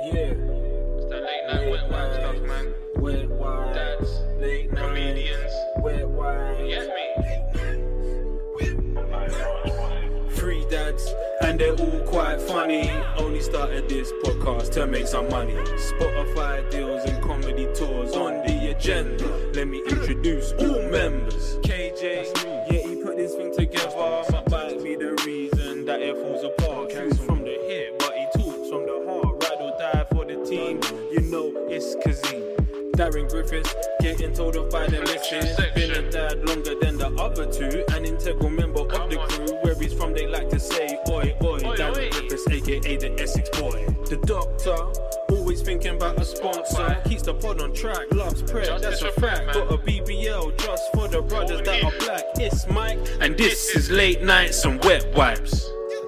It's that late night wet wipe stuff, man. Wet wipe. Dads, Late night. comedians. Wet wipe. You get me? Three dads, and they're all quite funny. Only started this podcast to make some money. Spotify deals and comedy tours on the agenda. Let me introduce all members. KJ, yeah, he put this thing together. Might be the reason that it falls apart. He's from the hip, but he talks from the heart. Ride or die for the team. You know it's Kazim. Darren Griffiths, getting told off by the missus. Been a dad longer than the other two. An integral member of the crew. Where he's from, they like to say, oi, oi. Darren Griffiths, aka the Essex boy. The doctor, always thinking about a sponsor. Keeps the pod on track, loves prayer, that's a fact. Got a BBL just for the brothers that are black. It's Mike, and this is Late Nights and Wet Wipes.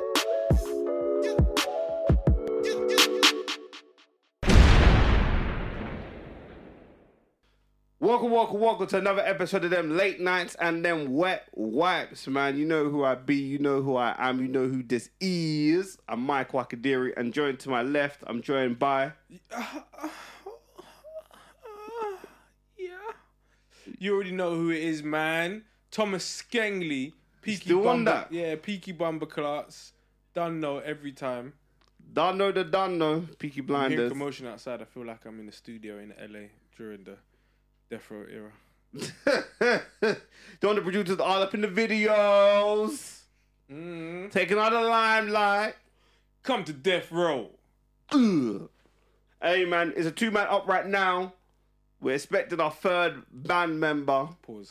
Welcome to another episode of them Late Nights and them Wet Wipes, man. You know who I be, you know who I am, you know who this is. I'm Mike Wakadiri, and joined to my left, I'm joined by... You already know who it is, man. Thomas Skengley. Peaky Still on Bumper. that? Yeah, Peaky Bumper class. Done know every time. Don't know, Peaky I'm hearing Blinders. commotion outside. I feel like I'm in the studio in LA during the Death Row era. Don't the producers all up in the videos. Taking out the limelight. Come to Death Row. Ugh. Hey, man, it's a two-man up right now. We're expecting our third band member. Pause.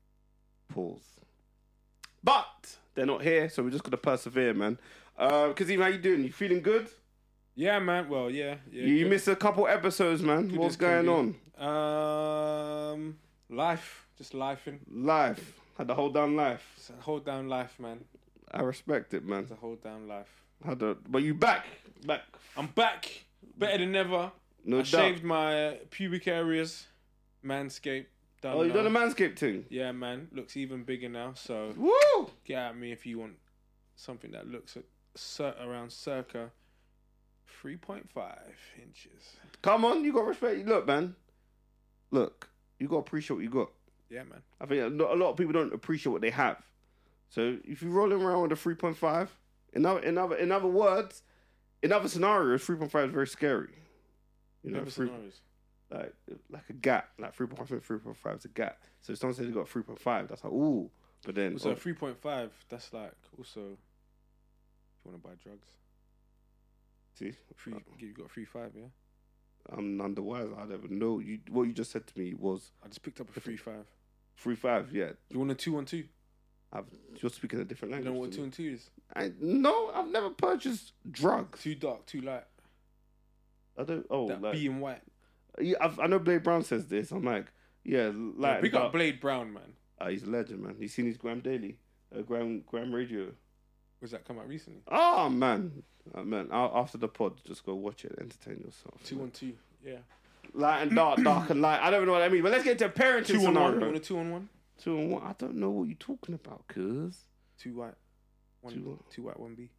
But they're not here, so we're just going to persevere, man. Kazim, how you doing? You feeling good? Yeah, man. Well, yeah. You good. missed a couple episodes, man. Good What's as can going be. on? Life. Just lifing. Life. Had to hold down life. It's a hold down life, man. I respect it, man. It's a hold down life. But you back. I'm back. Better than ever. No I doubt. shaved my pubic areas. Manscaped. Done Oh, you now. done a Manscaped thing? Yeah, man. Looks even bigger now. So Woo! get at me if you want something that looks around circa 3.5 inches. Come on, you got respect. Look, man. Look, you got to appreciate what you got. Yeah, man. I think a lot of people don't appreciate what they have. So if you're rolling around with a 3.5, in other words, in other scenarios, 3.5 is very scary. You know, Never scenarios. like a gap, like 3.5 is a gap. So if someone says they got 3.5, that's like, ooh. But then, So 3.5, that's like also if you want to buy drugs. see, You got 3.5, yeah? I'm none the wiser. I never know. What you just said to me was I just picked up a 3.5. 3.5. Yeah, You want a 2-on-2? you're speaking a different You language. know what to me. 2-on-2 is? No, I've never purchased drugs. Too dark, too light. I don't. Oh, That like, B and white. yeah, I know Blade Brown says this. I'm like, yeah, like Pick up Blade Brown, man. he's a legend, man. You seen his Graham Daily, Graham Radio. Was that come out recently? Oh man, After the pod, just go watch it, entertain yourself. 2-on-2, yeah. Light and dark, dark and light. I don't know what I mean, but let's get to parenting 2-on-1. scenario. You want a 2-on-1? 2-on-1. I don't know what you're talking about, cuz. 2 white. 2 white, 1B.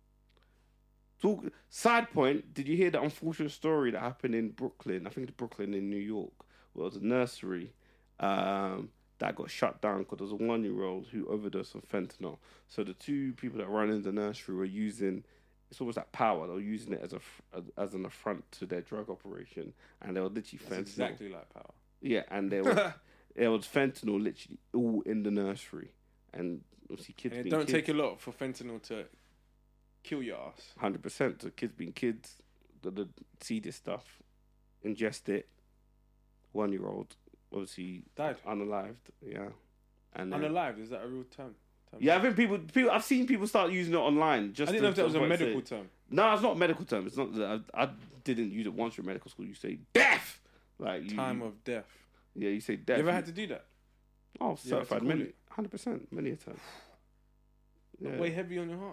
Side point, did you hear the unfortunate story that happened in Brooklyn? I think it's Brooklyn in New York. Where it was a nursery that got shut down because there was a 1-year-old who overdosed on fentanyl. So the two people that run in the nursery were using, it's almost like power. They were using it as an affront to their drug operation, and they were literally fentanyl. That's exactly like power. Yeah, and there was fentanyl literally all in the nursery, and obviously kids. And it being don't kids, take a lot for fentanyl to kill your ass. 100%. So kids being kids, that see this stuff, ingest it. 1-year-old, obviously Died. unalived. Yeah, and then, Unalived, is that a real term? yeah, I think people. I've seen people start using it online. Just I didn't know if that was a medical term. No, it's not a medical term. It's not. I didn't use it once in medical school. You say death, like Time of death. Yeah, you say death. You ever had to do that? Oh, You ever had to certified, call 100%, many a time. Not way heavy on your heart.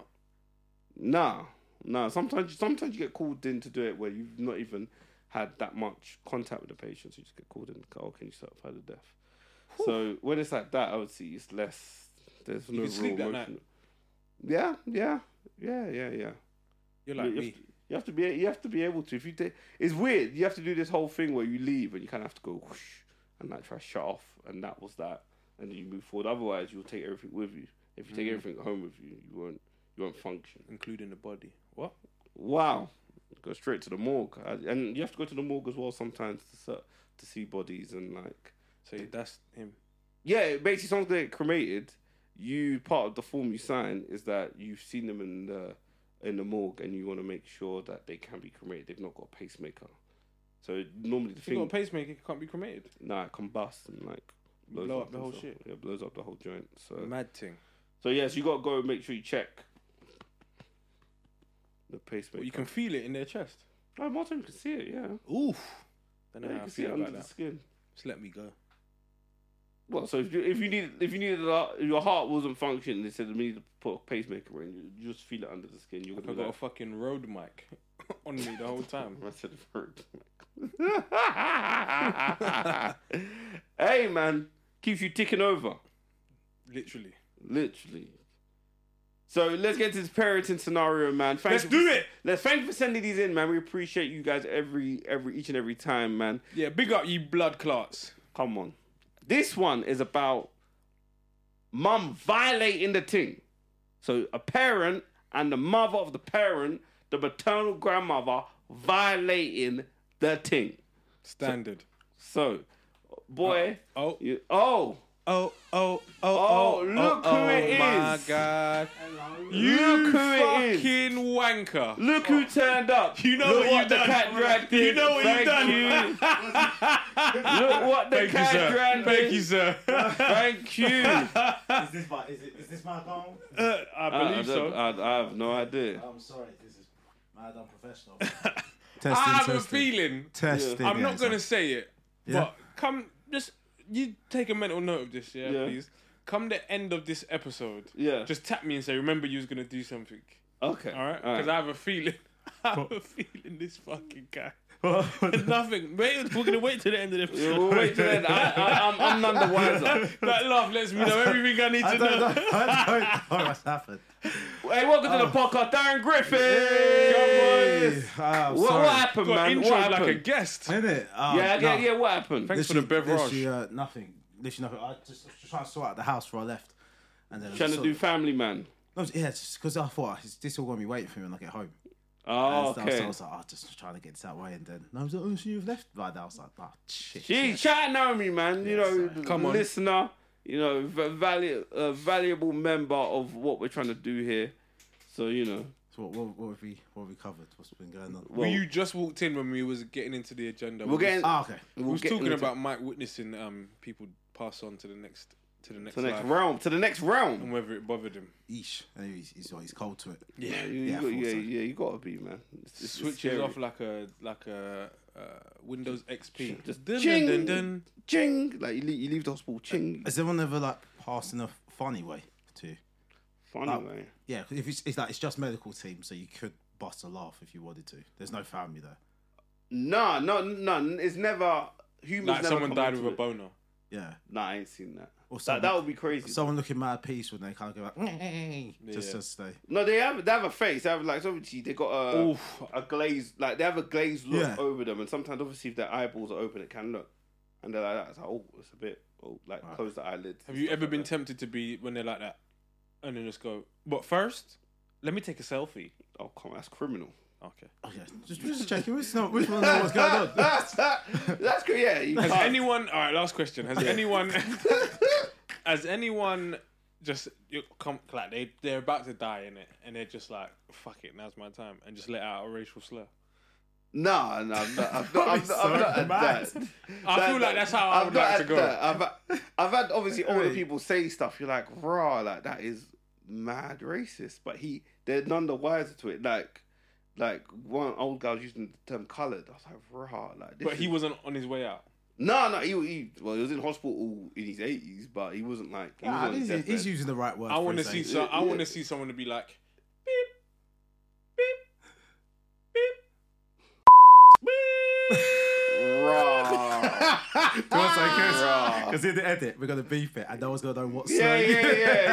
Nah. Sometimes you get called in to do it where you've not even had that much contact with the patient, so you just get called in and go, oh, can you certify the death? Whew. So when it's like that, I would see it's less. There's no You can sleep real that emotion. night. Yeah. You're like me. You have to be able to. If you take, it's weird. You have to do this whole thing where you leave and you kind of have to go whoosh and like try to shut off, and that was that, and then you move forward. Otherwise, you'll take everything with you. If you take everything home with you, you won't function, including the body. What? Wow. Go straight to the morgue, and you have to go to the morgue as well sometimes to see bodies and like. So that's him. Yeah, basically, someone's gonna get cremated. Part of the form you sign is that you've seen them in the morgue, and you want to make sure that they can be cremated. They've not got a pacemaker. So normally the if you got a pacemaker, it can't be cremated. Nah, it combusts and like blow up the whole shit. Yeah, blows up the whole joint. So mad thing. So yes, you gotta go make sure you check the pacemaker. Well, you can feel it in their chest. Oh, Martin, you can see it. Yeah. Oof. Don't know Yeah, you how I can see it feel under about the that. skin. Just let me go. Well, so if you needed your heart wasn't functioning, they said we need to put a pacemaker in. You just feel it under the skin. You're I gonna got be a fucking road mic on me the whole time. I said hey man, keeps you ticking over. Literally. So let's get to this parenting scenario, man. Let's do it. Thank you for sending these in, man. We appreciate you guys each and every time, man. Yeah, big up you blood clots. Come on. This one is about mum violating the thing. So a parent and the mother of the parent, the maternal grandmother, violating the thing. Standard. So boy. Oh, look who it is. Oh my God. Look who it is. Fucking wanker. Look who turned up. You know what you've the done. cat dragged in. You know what you've done. Look what the cat dragged in. Thank you, sir. Thank you. Is this my phone? I believe so. I have no idea. I'm sorry, this is mad unprofessional. I have a feeling. Testing. I'm not going to say it, Yeah. but you take a mental note of this, Yeah. please. Come the end of this episode, Yeah. just tap me and say, remember you was going to do something. Okay. All right? Because I have a feeling. This fucking guy. Nothing. We're going to wait till the end of the episode. Yeah, we'll wait till then. I'm none the wiser. That laugh lets me know everything I need to know. I don't know what's happened. Hey, welcome to the podcast, Darren Griffin. What happened, Got man? intro What like a happened? guest. Isn't it? Yeah, what happened? Thanks for the beverage. Nothing. Literally nothing. I just was trying to sort out the house before I left. And then Trying to do family, man. Yeah, just because I thought this all going to be waiting for me when I get home. Oh, So okay. I was like, just trying to get this out of the way, and then I was like, oh, so you've left by now. I was like, oh, shit. Gee, shout out Naomi, man. You know, Come on. listener. You know, valuable member of what we're trying to do here. So you know. So what have we covered? What's been going on? Well, You just walked in when we was getting into the agenda. we're getting. Okay. We was talking about Mike witnessing people pass on to the next life, realm. To the next realm. and whether it bothered him. Eesh. And he's cold to it. Yeah, Yeah, I thought so. you gotta be, man. It's Switches scary. off like a Windows XP. Just dun, ching, dun, dun, dun. ching. Like you leave the hospital, ching. Has anyone ever like passed in a funny way to? Funny Like, way. Yeah, 'cause if it's just medical team, so you could bust a laugh if you wanted to. There's no family there. No, none. It's never humans. Like never someone come died into with a it. boner. Yeah. Nah, I ain't seen that. Or That would be crazy. Someone looking mad peace when they kind of go like, just Yeah. to stay. No, they have a face. They have like obviously they got a glaze, like they have a glazed look Yeah. over them, and sometimes obviously if their eyeballs are open, it can look, and they're like that. It's like it's a bit Right. close the eyelids. Have you ever been tempted to be when they're like that, and then just go? But first, let me take a selfie. Oh come on, that's criminal. Okay. Okay, just checking. Which one knows what's going on? That's good. Yeah, you Has can't. anyone? All right. Last question. Has anyone? Has anyone just like they're about to die in it, and they're just like, fuck it, now's my time, and just let out a racial slur? No, I'm not at that. I feel like that's how I would like to go. I've had obviously older people say stuff. You're like, raw, like that is mad racist, but they're none the wiser to it. Like one old guy was using the term coloured. I was like, raw, like. But he wasn't on his way out. No, he was in hospital in his 80s, but he wasn't like. He was on his deathbed. He's using the right word. I want to for see his age. so. I want to see someone to be like, beep, beep, beep, beep. Raw. Because in the edit, we're going to beep it, and no one's going to know what's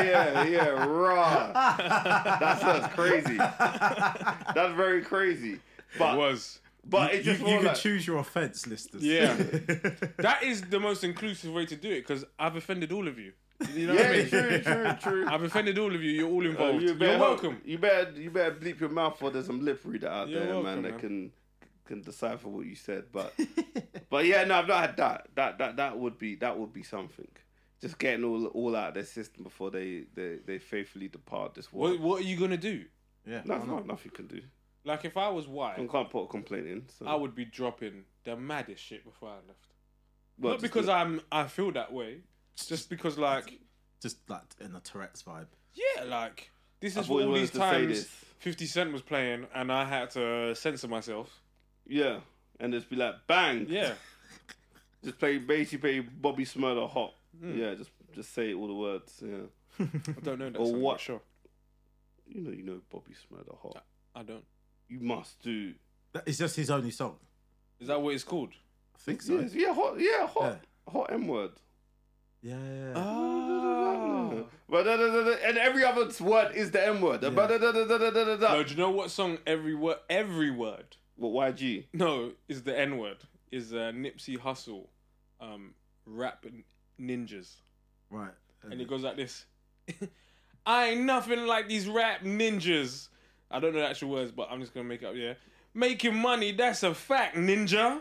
Yeah, raw. That's crazy. That's very crazy. But It was. it's You just more can like, choose your offence, listeners. Yeah. That is the most inclusive way to do it because I've offended all of you. You know what I yeah, mean? true. I've offended all of you. You're all involved. You're better- welcome. You better bleep your mouth, or there's some lip reader out You're there, welcome, man, that man. can decipher what you said. But but yeah, no, I've not had that. That would be something. Just getting all out of their system before they faithfully depart this world. What are you gonna do? Yeah. No, nothing you can do. Like if I was white, I can't put a complaint in. So. I would be dropping the maddest shit before I left. Well, Not just because look- I feel that way. Just because like Just like in a Tourette's vibe. yeah, like this is I've always what all wanted these to say times this. 50 Cent was playing and I had to censor myself. Yeah, and just be like bang. Yeah. Just play Bobby Smurder hot. Yeah, just say all the words. Yeah, I don't know that Or song, what? but sure. you know Bobby Smurder hot. I don't. You must do. It's just his only song. Is that what it's called? I think so. Yes, hot. Yeah, hot M word. Yeah. Oh. But and every other word is the M word. No, do you know what song every word What YG? no is the N word is Nipsey Hussle rap ninjas Right. and it goes like this. I ain't nothing like these rap ninjas. I don't know the actual words, but I'm just gonna make it up. Yeah, making money, that's a fact, ninja.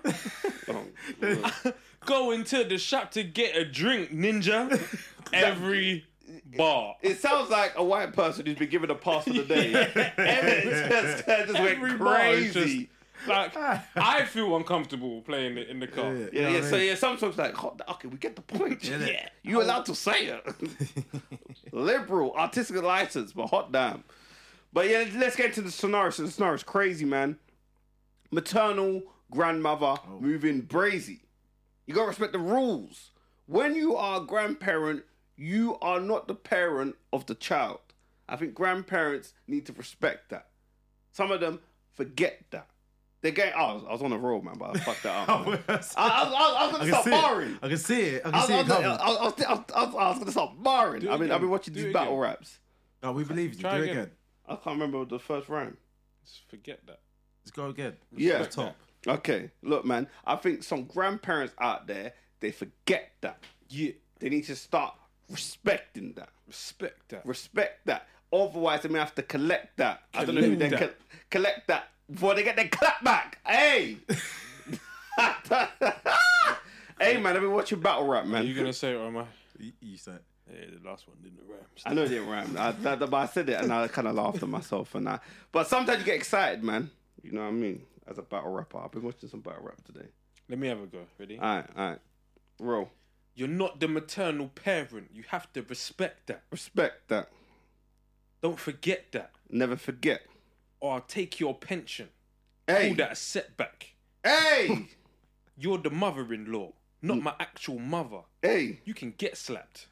Oh, Going to the shop to get a drink, ninja. Every bar. it sounds like a white person who's been given a pass for the day. Just went Every bar is crazy. Like, I feel uncomfortable playing it in the car. Yeah. So some songs like, okay, we get the point. Yeah, you allowed to say it. Liberal, artistic license, but hot damn. But yeah, let's get into the scenario. So the scenario is crazy, man. Maternal grandmother moving brazy. You gotta respect the rules. When you are a grandparent, you are not the parent of the child. I think grandparents need to respect that. Some of them forget that. They get. Oh, I was on a roll, man, but I fucked that up. Man. I was gonna start barring. I can see it. I I can was, see it coming. I was gonna start barring. Do it I've been again. watching Do these it battle again. raps. Oh, we believe you. Try Do it again. again. I can't remember the first rhyme. Just forget that. Let's go again. Yeah. Off top. Okay, look, man. I think some grandparents out there, they forget that. Yeah. They need to start respecting that. Respect that. Respect that. Otherwise, they may have to collect that. I don't know who they Collect collect that before they get their clap back. Hey! Hey, man, I've been watching battle rap, Are man. you gonna say it or am I? You said. Yeah, the last one didn't rhyme. I know it didn't rhyme. But I said it and I kind of laughed at myself. But sometimes you get excited, man. You know what I mean? As a battle rapper. I've been watching some battle rap today. Let me have a go. Ready? All right. Roll. You're not the maternal parent. You have to respect that. Respect that. Don't forget that. Never forget. Or I'll take your pension. Hey! Call that a setback. Hey! You're the mother-in-law, not my actual mother. Hey! You can get slapped.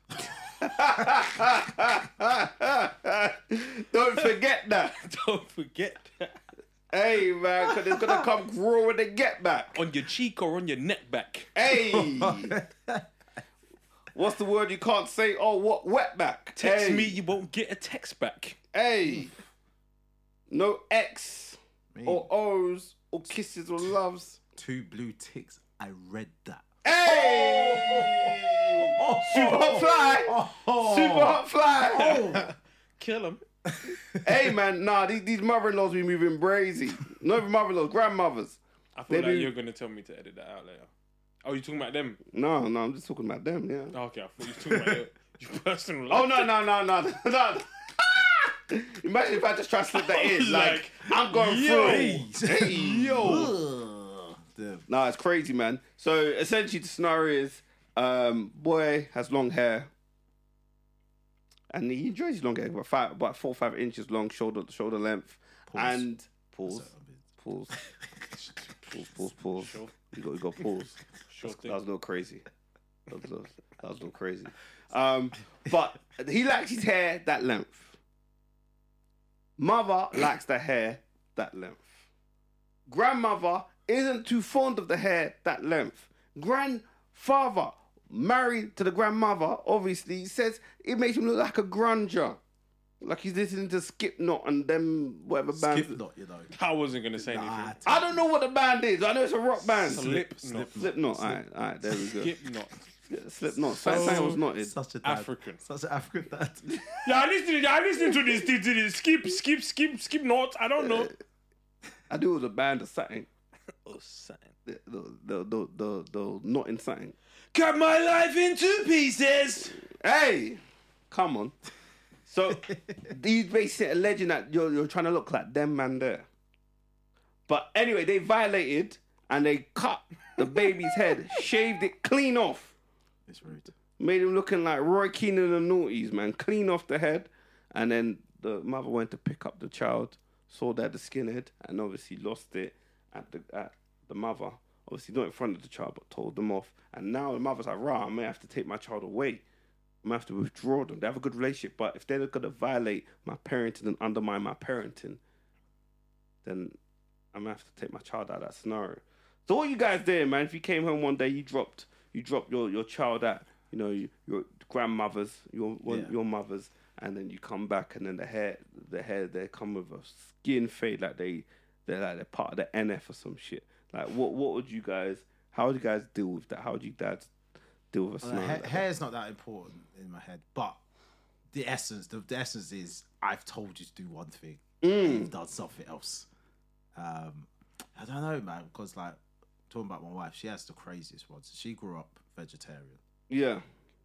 Don't forget that. Don't forget that. Hey, man, because it's going to come growing and get back. On your cheek or on your neck back. Hey! What's the word you can't say? Oh, what? Wetback. Text Hey. me, you won't get a text back. Hey! No X Me. or O's or kisses or loves. 2 blue ticks. I read that. Hey! Super hot fly! Super hot fly! Kill him. Hey, man, nah, these mother-in-laws be moving brazy. Not even mother-in-laws, grandmothers. I feel They like do- you're going to tell me to edit that out later. Oh, you talking about them? No, I'm just talking about them, yeah. Oh, okay, I thought you were talking about your personal Oh, life. no. Imagine if I just try to slip that in. Like, I'm going through. Hey, yo. Damn. Nah, it's crazy, man. So, essentially, the scenario is boy has long hair. And he enjoys his long hair, about 4 or 5 inches long, shoulder length. Pause. And pause. Sure. You got pause. Sure That thing. was a little crazy. That was a little crazy. But he likes his hair that length. Mother likes the hair that length. Grandmother isn't too fond of the hair that length. Grandfather, married to the grandmother, obviously, says it makes him look like a grunger. Like he's listening to Slipknot and them whatever band. Slipknot, you know. I wasn't gonna say Nah, anything. I don't know what the band is. I know it's a rock band. Slipknot. All right, there we go. Slipknot. Slipknot. Something was not it. Such a dad. African. Such an African dad. Yeah, I listened to this. Skip not. I don't know. I knew it was a band or something. Oh, something. The not in something. Cut my life into pieces. Hey, come on. So these basically alleging that you're trying to look like them man there. But anyway, they violated and they cut the baby's head, shaved it clean off. It's rude. Made him looking like Roy Keane and the Naughties, man. Clean off the head. And then the mother went to pick up the child, saw that the skinhead, and obviously lost it at the mother. Obviously not in front of the child, but told them off. And now the mother's like, I may have to take my child away. I'm going to have to withdraw them. They have a good relationship, but if they're going to violate my parenting and undermine my parenting, then I'm going to have to take my child out of that scenario. So what you guys doing, man? If you came home one day, you dropped your child at, your grandmother's, your mother's, and then you come back and then the hair, they come with a skin fade like they're part of the NF or some shit. Like what would you guys? How would you guys deal with that? How would you dads deal with a scenario? Like hair's not that important in my head, but the essence is I've told you to do one thing, and you've done something else. I don't know, man, because like talking about my wife, she has the craziest ones. She grew up vegetarian. Yeah.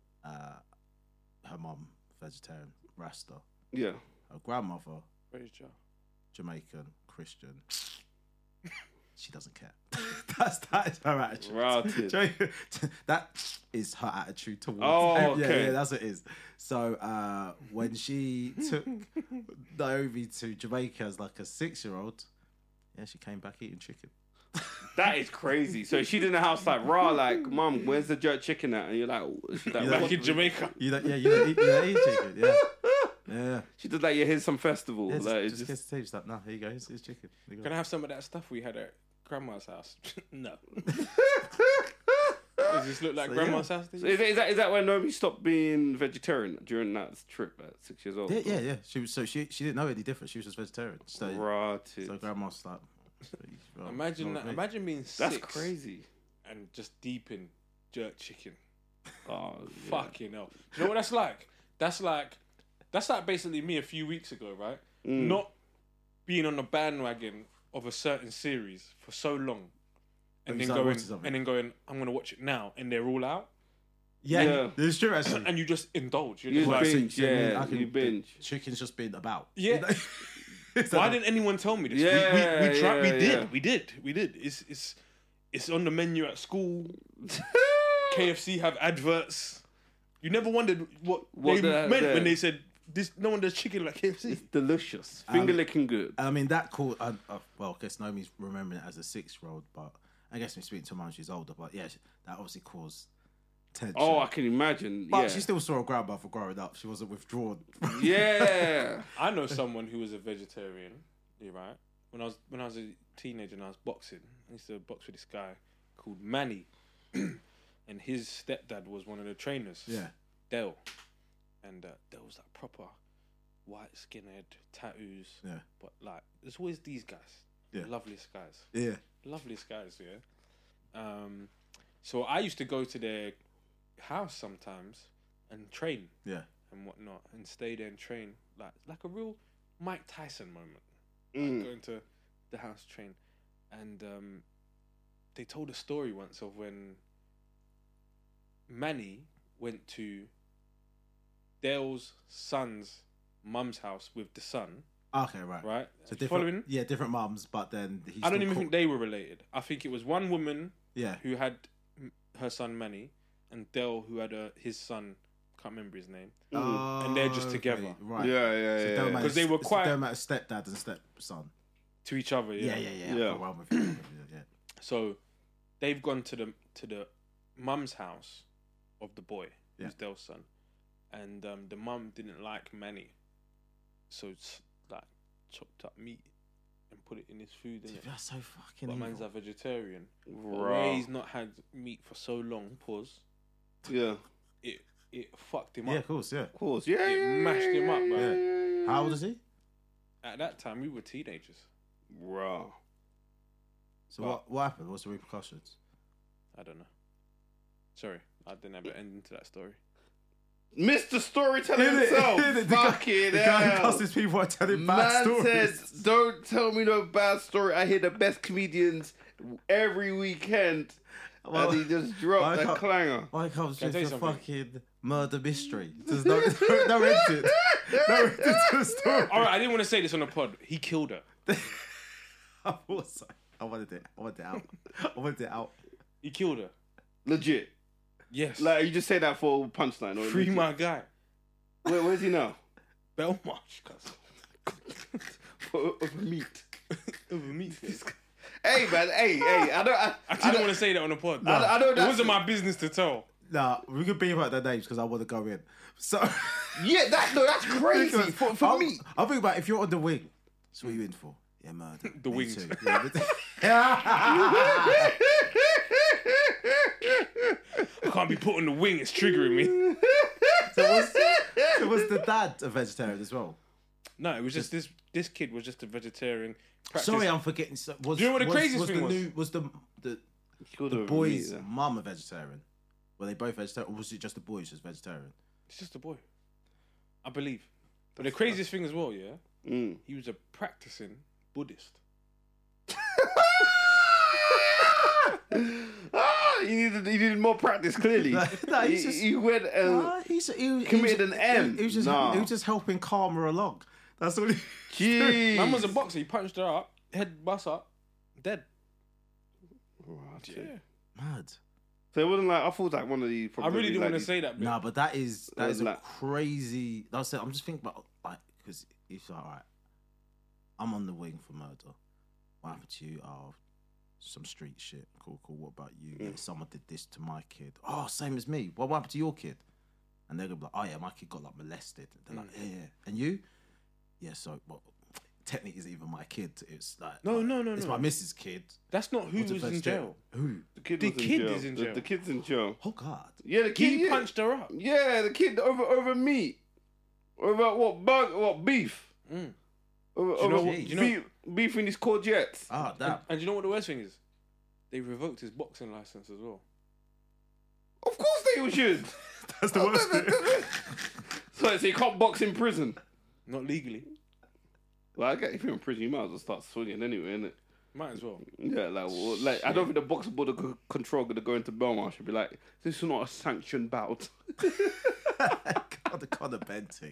Her mum vegetarian, Rasta. Yeah. Her grandmother Where's Joe? Jamaican, Christian. She doesn't care. that is her attitude. Routed. That is her attitude towards. Oh, okay. Yeah, that's what it is. So when she took Naomi to Jamaica as like a 6-year-old, yeah, she came back eating chicken. That is crazy. So she's in the house like, like, Mum, where's the jerk chicken at? And you're like, she's like, Back in Jamaica. You don't eat chicken. Yeah. Yeah. She did like, here's some festival. Yeah, like, just gets the tape. She's like, nah, here you go. Here's chicken. Here you Can go. I have some of that stuff we had at Grandma's house? No. Does this look like So, Grandma's house? to So you? is that when Naomi stopped being vegetarian during that trip at 6 years old? Yeah. She was she didn't know any different. She was just vegetarian. So Rotted. grandma's like, well, Imagine not that. me. Imagine being 6 That's crazy. and just deep in jerk chicken. Oh, yeah. Fucking hell. You know what that's like? That's like basically me a few weeks ago, right? Not being on the bandwagon of a certain series for so long, and you then started watching something. going, I'm gonna watch it now, and they're all out, Yeah, it's true actually. and you just indulge. You're You just like, binge, I yeah. can- You binge. Chicken's just been about. Yeah. Why didn't anyone tell me this? Yeah, we tried. yeah. We did. It's on the menu at school. KFC have adverts. You never wondered what they the- meant the- when they said this. No one does chicken like KFC. It's delicious. Finger licking good. I mean, that called. Well, I guess Naomi's remembering it as a 6-year-old, but I guess I'm speaking to her mum, she's older. But yeah, that obviously caused tension. Oh, I can imagine. but yeah. she still saw her grandmother growing up. She wasn't withdrawn. Yeah. I know someone who was a vegetarian. You're right. When I was a teenager and I was boxing, I used to box with this guy called Manny, and his stepdad was one of the trainers. Yeah. Dale, and Dale was like proper white skinhead, tattoos. Yeah. But like, there's always these guys. Yeah. The loveliest guys. Yeah. Loveliest guys, yeah. So I used to go to their house sometimes and train Yeah. and whatnot, and stay there and train like a real Mike Tyson moment. Like going to the house train, and they told a story once of when Manny went to Dale's son's mum's house with the son. Okay, right. Right? So different. Following? Yeah, different mums, but then he's I don't even think they were related. I think it was one woman Yeah. who had her son Manny, and Dale who had his son. Can't remember his name. And they're just together. Right. Yeah. Because they were quite- Don't matter stepdad and stepson. To each other, Yeah. Yeah. I've got one with you. Yeah. So they've gone to the mum's house of the boy, who's Yeah. Dale's son, and the mum didn't like Manny, so it's like chopped up meat and put it in his food, Dude, innit? that's so fucking But evil. man's a vegetarian. But Raw. where he's not had meat for so long, pause. Yeah. It it fucked him Yeah, up. of course, yeah. Of course, yeah. It mashed him up, bro. How old is he? At that time, we were teenagers. Bro. So what happened? What's the repercussions? I don't know. Sorry, I didn't have an ending to that story. Mr. Storyteller himself. Fucking The guy who hell. cusses people are telling bad Man stories. said, don't tell me no bad story. I hear the best comedians every weekend. Well, and he just dropped I a can't- clanger. Why comes Can I with tell you a something? fucking murder mystery? There's no ending. No ending to the story. All right, I didn't want to say this on the pod. He killed her. I wanted it. I wanted it out. I wanted it out. He killed her. Legit. Yes. Like, you just say that for punchline. Or Free legit? my guy. Where's he now? Belmarsh, cuz. For meat. Over me. Hey, man. Hey. I didn't want to say that on the pod. I don't It know. wasn't my business to tell. Nah, we could beat about their names because I want to go in. So Yeah, that's crazy. For meat. I'll think about if you're on the wing. So what are you in for? Yeah, murder. The Me wings. too. Yeah, I can't be put on the wing. It's triggering me. so was the dad a vegetarian as well? No, it was just this kid was just a vegetarian. Sorry, I'm forgetting. Was, Do you know what the craziest was thing the was? the boy's mum a vegetarian? Were they both vegetarian, or was it just the boys just vegetarian? It's just a boy. I believe. But the craziest thing as well, yeah, he was a practicing Buddhist. He needed more practice, clearly. Nah, he's just- he went committed an M. He was just helping calm her along. That's all. Jeez. Man was a boxer. He punched her up, head bust up, dead. Right. Yeah. Mad. So it wasn't like, I thought it was like one of the. I really didn't want to say that. Bit. Nah, but that is a like- crazy. That's it. I'm just thinking about like because it's like, all right, I'm on the wing for murder. What happened to you? Oh, some street shit. Cool. What about you? Yeah, someone did this to my kid. Oh, same as me. What happened to your kid? And they're gonna be like, oh yeah, my kid got like molested. They're like, yeah. And you? Yeah. So, well, technically, it's even my kid. It's like No. It's my missus' kid. That's not who What's was a in vegetarian? jail. Who? The kid The was kid in jail. is in jail. The kid's in jail. Oh God. Yeah, the kid. He yeah. punched her up. Yeah, the kid over meat. Over what beef? Mm. Over you know- beef in his courgettes. Ah, that. And do you know what the worst thing is? They revoked his boxing license as well. Of course they should. That's the worst bit. So you can't box in prison. Not legally. Well, I get if you're in prison, you might as well start swinging anyway, innit? Might as well. Yeah, like I don't think the boxing board of control gonna go into Belmarsh and be like, this is not a sanctioned bout. God, the kind of benting.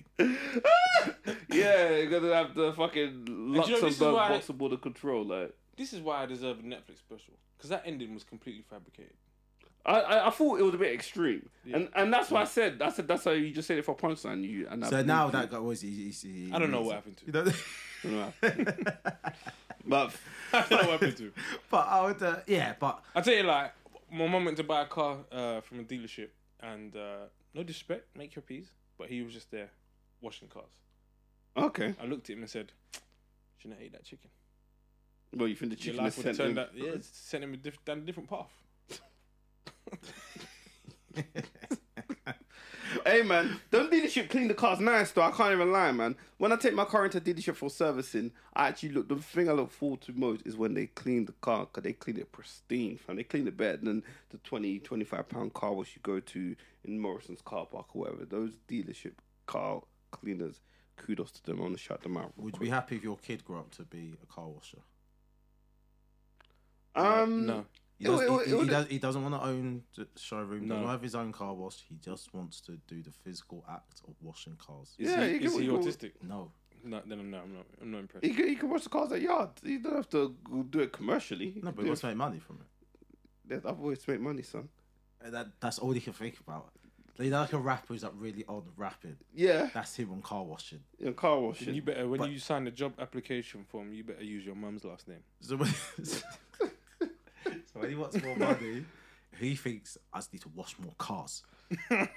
Yeah, you're gonna have the fucking you know, this is Luxembourg why- boxing board of control. Like, This is why I deserve a Netflix special. Because that ending was completely fabricated. I thought it was a bit extreme, Yeah. and that's why I said that's how you just said it for punchline. You and I So believe now you. that guy was he I don't know what happened to You him. know, You know. But I don't know what happened to him. but I would but I tell you, like, my mum went to buy a car from a dealership, and no disrespect, make your peace, but he was just there washing cars. okay, I looked at him and said, "Shouldn't have ate that chicken. well, you think the Your chicken is life would have sent turned in? out, yeah, it's sent him down a different path." Hey man, them dealership clean the cars nice though. I can't even lie, man. When I take my car into dealership for servicing, I actually look. The thing I look forward to most is when they clean the car, because they clean it pristine, fam. They clean it better than the £20-25 car wash you go to in Morrison's car park or whatever. Those dealership car cleaners, kudos to them. I want to shout them out. would you be happy if your kid grew up to be a car washer? No. He doesn't want to own the showroom. No. Doesn't have his own car wash. He just wants to do the physical act of washing cars. Is Yeah, he, you is can- he you can- autistic? No, No, then I'm not impressed. He can wash the cars at yard. You don't have to go do it commercially. He no, can but do he wants it- to make money from it. There's other ways to make money, son. That's all he can think about. You know, like a rapper who's like really on rapping. Yeah, That's him on car washing. car washing. You better when But- you sign the job application form, you better use your mum's last name. So when, so when he wants more money, he thinks I just need to wash more cars. The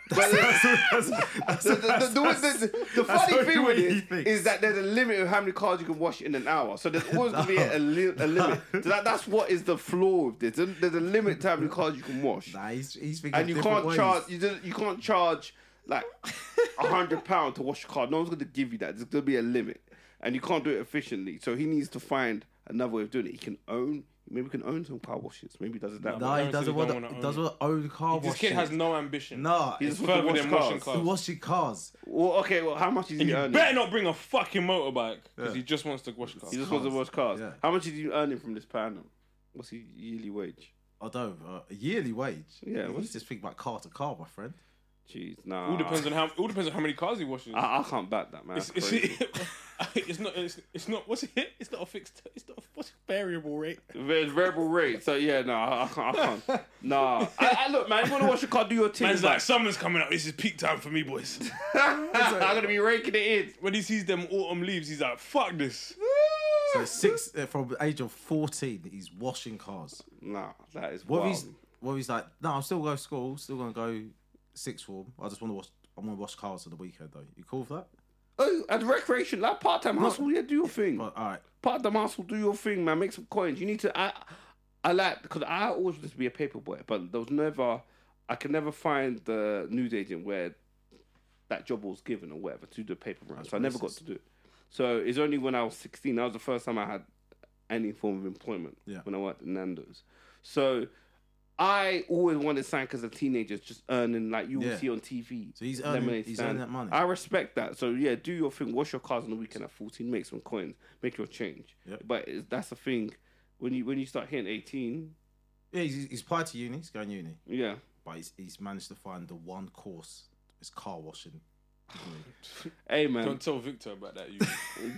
funny only thing way with he it thinks. is that there's a limit of how many cars you can wash in an hour. So there's always going to be a limit. So that's what is the flaw with this. There's a limit to how many cars you can wash. Nah, he's thinking And of you different can't ways. charge. You can't charge like £100 to wash your car. No one's going to give you that. There's going to be a limit, and you can't do it efficiently. So he needs to find another way of doing it. Maybe he can own some car washes. Maybe he does it that way. No, he Parents doesn't really want don't to wanna doesn't own car washing. This kid has no ambition. No, He's it's just wants to Further wash than washing cars. cars. washing cars. Well, okay. Well, how much is And he you earning? better not bring a fucking motorbike because Yeah. he just wants to wash cars. He just wants to wash cars. Yeah. How much is he earning from this per annum? What's his yearly wage? I don't. A yearly wage. Yeah, you what's- just think about car to car, my friend. Jeez, nah. All depends on how many cars he washes. I can't back that, man. It's, That's it's, crazy. it's not what's it? It's not a fixed. What's a variable rate? There's variable rate, so yeah, no, I can't. Nah, I look, man. You want to wash your car? Do your thing. Man's like, summer's coming up. This is peak time for me, boys. I'm gonna be raking it in. When he sees them autumn leaves, he's like, fuck this. So from the age of 14, he's washing cars. Nah, that is What wild. if he's like, no, I'm still going to school, still going to go sixth form. I just want to wash. I'm going to wash cars on the weekend though. You cool for that? Oh, as recreation, like part-time hustle, yeah, do your thing. But, all right. Part-time hustle, do your thing, man. Make some coins. You need to. I like, because I always wanted to be a paper boy, but there was never. I could never find the news agent where that job was given or whatever to do the paper round. So I never got to do it. So it's only when I was 16, that was the first time I had any form of employment. Yeah. When I worked at Nando's. So I always wanted something as a teenager, just earning like you will Yeah. see on TV. So he's earning- Lemonade he's stand. earning that money. I respect that. So yeah, do your thing. Wash your cars on the weekend at 14. Make some coins. Make your change. Yep. But that's the thing. When you start hitting 18, Yeah, he's applied to uni. He's going uni, yeah. but he's managed to find the one course. It's car washing. Hey man. Don't tell Victor about that. You.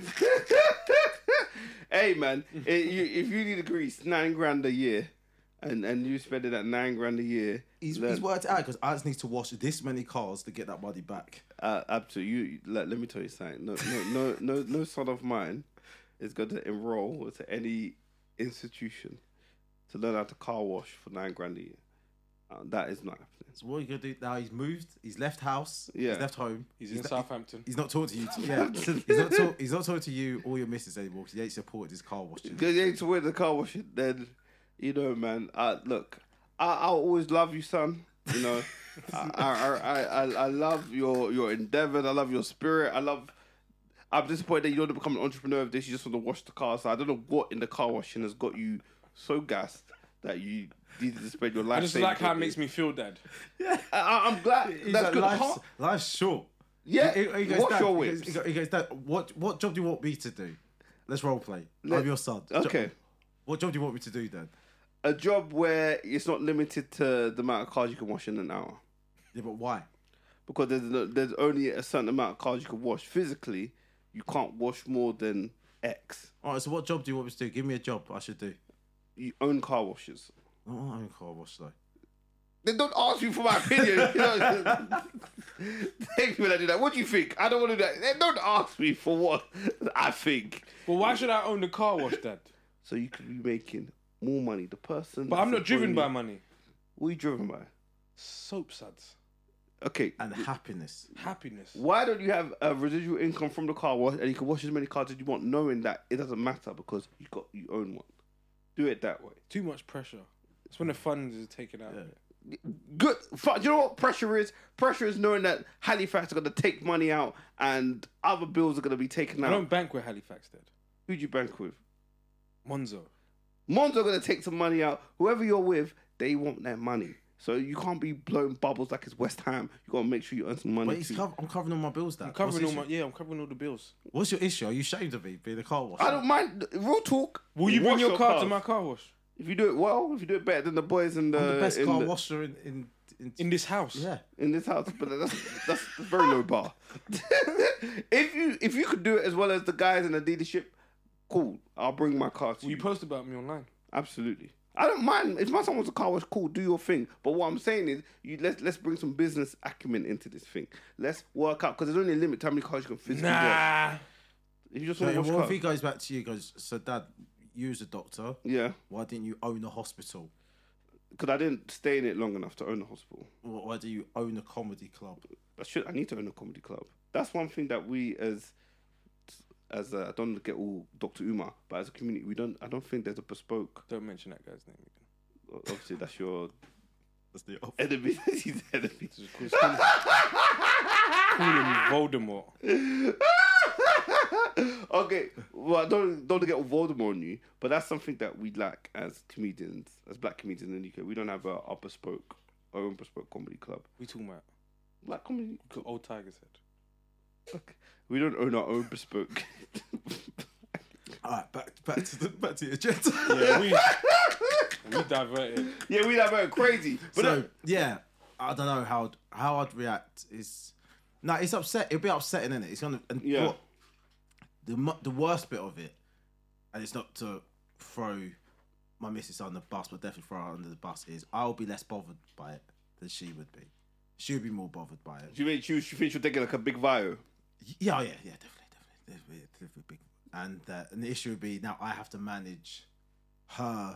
Hey man, if you need a grease, $9,000 a year, and you spending that $9,000 a year, He's then- worked it out because I just need to wash this many cars to get that money back. absolutely. Let me tell you something. No son of mine is going to enroll to any institution to learn how to car wash for $9,000 a year. That is not happening. So what are you gonna do now? He's moved. He's left house. Yeah. He's left home. He's in not- Southampton. He's not talking to you. Yeah. he's not talking to you or your missus anymore because he ain't supported his car washing. Because you ain't to wear the car washing, then you know, man. Look, I'll always love you, son. You know, I love your endeavor. I love your spirit. I'm disappointed that you don't want to become an entrepreneur of this. You just want to wash the car. So I don't know what in the car washing has got you so gassed that you needed to spend your life. I just like how it makes me feel, Dad. I'm glad. He's That's like, good. life's short. Yeah. He goes, Wash "Dad," your he whips. goes, he goes, "Dad, what job do you want me to do? Let's role play. I'm your son. Okay. What job do you want me to do then? A job where it's not limited to the amount of cars you can wash in an hour. Yeah, but why? Because there's only a certain amount of cars you can wash. Physically, you can't wash more than X. All right, so what job do you want me to do? Give me a job I should do. You own car washes. I don't own car wash though. They don't ask you for my opinion. You know? Thank you when I do that. What do you think? I don't want to do that. They don't ask me for what I think. Well, why should I own the car wash, Dad? So you could be making more money. The person. But I'm that's not driven by employing money. you- What are you driven by? Soap suds. Okay. And happiness. Happiness. Why don't you have a residual income from the car wash and you can wash as many cars as you want, knowing that it doesn't matter because you own one. Do it that way. Too much pressure. It's when the funds is taken out. of it. Good. Do you know what pressure is? Pressure is knowing that Halifax are going to take money out and other bills are going to be taken I out. don't bank with Halifax, Dad. Who'd you bank with? Monzo. Monzo are going to take some money out. Whoever you're with, they want their money. So you can't be blowing bubbles like it's West Ham. You got to make sure you earn some money Wait, too. I'm covering all my bills, Dad. I'm covering all What's my I'm covering all the bills. What's your issue? Are you ashamed of me being a car washer? I don't mind. Real talk. Will you bring wash your car to cars. my car wash? If you do it well, if you do it better than the boys in the, I'm the best in car the- washer in In this house? yeah. in this house, but that's a very low bar. if you could do it as well as the guys in the dealership, cool. I'll bring my car to Will you. you post about me online? Absolutely. I don't mind if my son wants a car wash. Cool, do your thing. But what I'm saying is, let's bring some business acumen into this thing. Let's work out because there's only a limit to how many cars you can physically wash. Nah. If you just So want to what wash if cars, he goes back to you? Goes, so Dad, you as a doctor, yeah, why didn't you own a hospital? because I didn't stay in it long enough to own a hospital. Why do you own a comedy club? I need to own a comedy club. That's one thing that we as I don't want to get all Dr. Umar, but as a community, I don't think there's a bespoke. Don't mention that guy's name again. Obviously, that's your That's the off. Enemy. He's enemy. Call him Voldemort. Okay, well, don't get Voldemort on you, but that's something that we lack as comedians, as black comedians in the UK. We don't have our own bespoke comedy club. We talking about Black comedy. Old Tiger said. Okay. We don't own our own bespoke. All right, back to the agenda. Yeah, we diverted. Yeah, we that very crazy. But So yeah, I don't know how I'd react. It's upset. It'll be upsetting, isn't it? It's gonna. And Yeah. the worst bit of it, and it's not to throw my missus on the bus, but definitely throw her under the bus. Is I'll be less bothered by it than she would be. She would be more bothered by it. do you think she'll take it like a big vio? Yeah, definitely big. And the issue would be now I have to manage her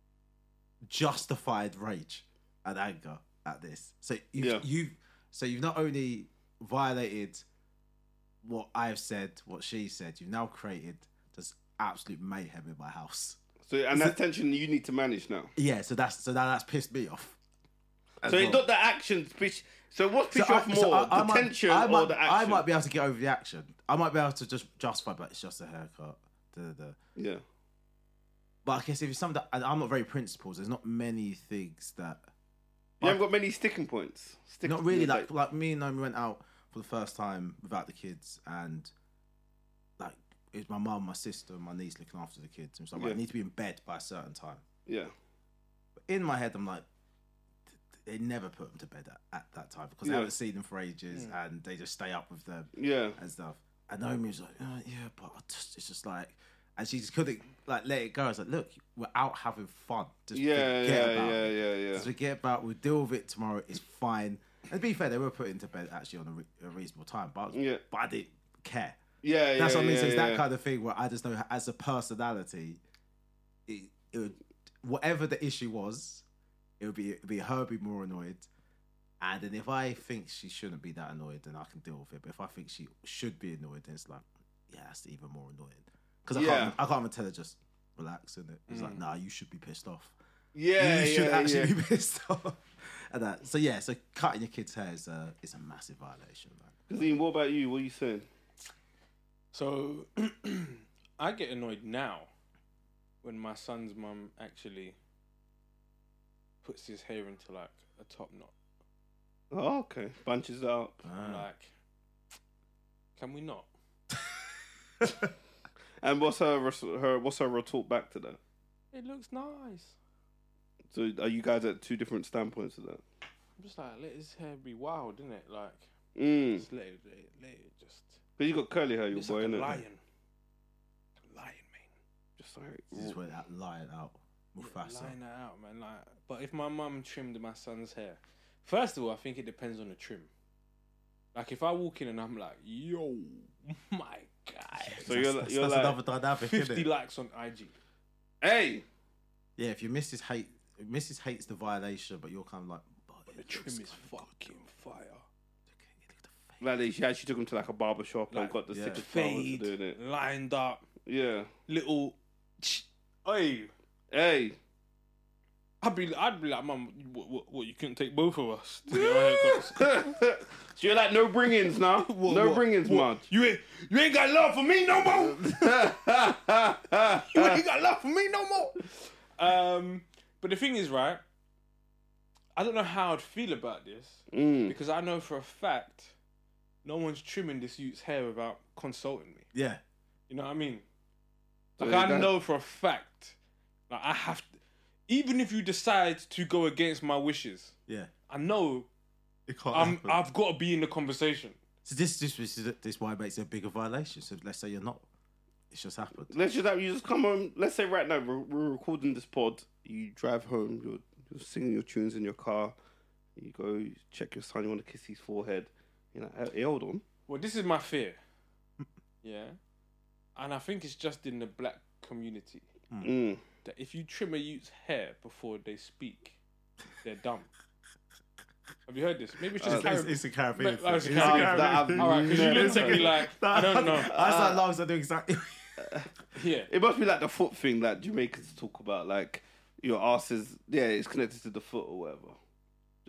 justified rage and anger at this. So you've not only violated what I've said, what she said, you've now created just absolute mayhem in my house. So that tension you need to manage now. Yeah, so that's pissed me off. So it's not the action. So what's pissed you off more, the tension or the action? I might be able to get over the action. I might be able to just justify, but it's just a haircut. Yeah. But I guess if it's something that and I'm not very principled, there's not many things that. You haven't got many sticking points. Not really. Like me and Naomi went out for the first time without the kids, and like it was my mum, my sister, and my niece looking after the kids. And it's like, right, I need to be in bed by a certain time. Yeah. But in my head, I'm like, they never put them to bed at that time because they haven't seen them for ages, and they just stay up with them. And stuff. And Naomi was like, but it's just like, and she just couldn't like let it go. I was like, look, we're out having fun. Just forget about it. Just forget about. We'll deal with it tomorrow. It's fine. And to be fair, they were put into bed actually on a reasonable time, but I didn't care. That's what I mean. So it's that kind of thing where I just know as a personality, it would, whatever the issue was, it would be her be more annoyed. And then if I think she shouldn't be that annoyed, then I can deal with it. But if I think she should be annoyed, then it's like, that's even more annoying. Because I can't even tell her just relax, innit? It's like, nah, you should be pissed off. You should actually be pissed off. And that. So cutting your kid's hair is a massive violation, man. Kazim, what about you? What are you saying? So I get annoyed now when my son's mum actually puts his hair into like a top knot. Oh, okay. Bunches up. I'm like, can we not? And what's her retort back to that? It looks nice. So are you guys at two different standpoints of that? I'm just like, let his hair be wild, innit? Like, just let it just. But you got curly hair, your It's boy, like a innit? lion, man. Just like This is where that lion out. Yeah, Mufasa. line that out, man. Like, but if my mum trimmed my son's hair, first of all, I think it depends on the trim. Like, if I walk in and I'm like, yo, my guy. So you're That's like another dynamic, 50 isn't it? likes on IG. hey. Yeah, if your missus hates the violation, but you're kind of like, but The trim is fucking fire. Like she actually took him to like a barber shop and Like, got the sickest Fade, barbers doing it. lined up, Yeah. little. Hey, Hey. I'd be like, Mum, what? You couldn't take both of us to get our haircuts? So you're like, no bring-ins now? No bring-ins, man. You ain't got love for me no more. You ain't got love for me no more. But the thing is, right, I don't know how I'd feel about this because I know for a fact no one's trimming this youth's hair without consulting me. Yeah. You know what I mean? So Like, I know for a fact, like, I have to, even if you decide to go against my wishes, Yeah. I know It can't happen. I've got to be in the conversation. So this why it makes it a bigger violation. So let's say you're not. It's just happened. Let's just have you just come home. Let's say right now we're recording this pod. You drive home. You're singing your tunes in your car. You go you check your son. You want to kiss his forehead. You're like, hey, hold on. Well, this is my fear. Yeah. And I think it's just in the black community that if you trim a youth's hair before they speak, they're dumb. Have you heard this? Maybe it's just It's a Caribbean Oh, it's a thing. Caribbean thing. All right, because you looked at me like, I don't know. I said Lars, I do exactly. Yeah. It must be like the foot thing that Jamaicans talk about. Like your ass is it's connected to the foot or whatever.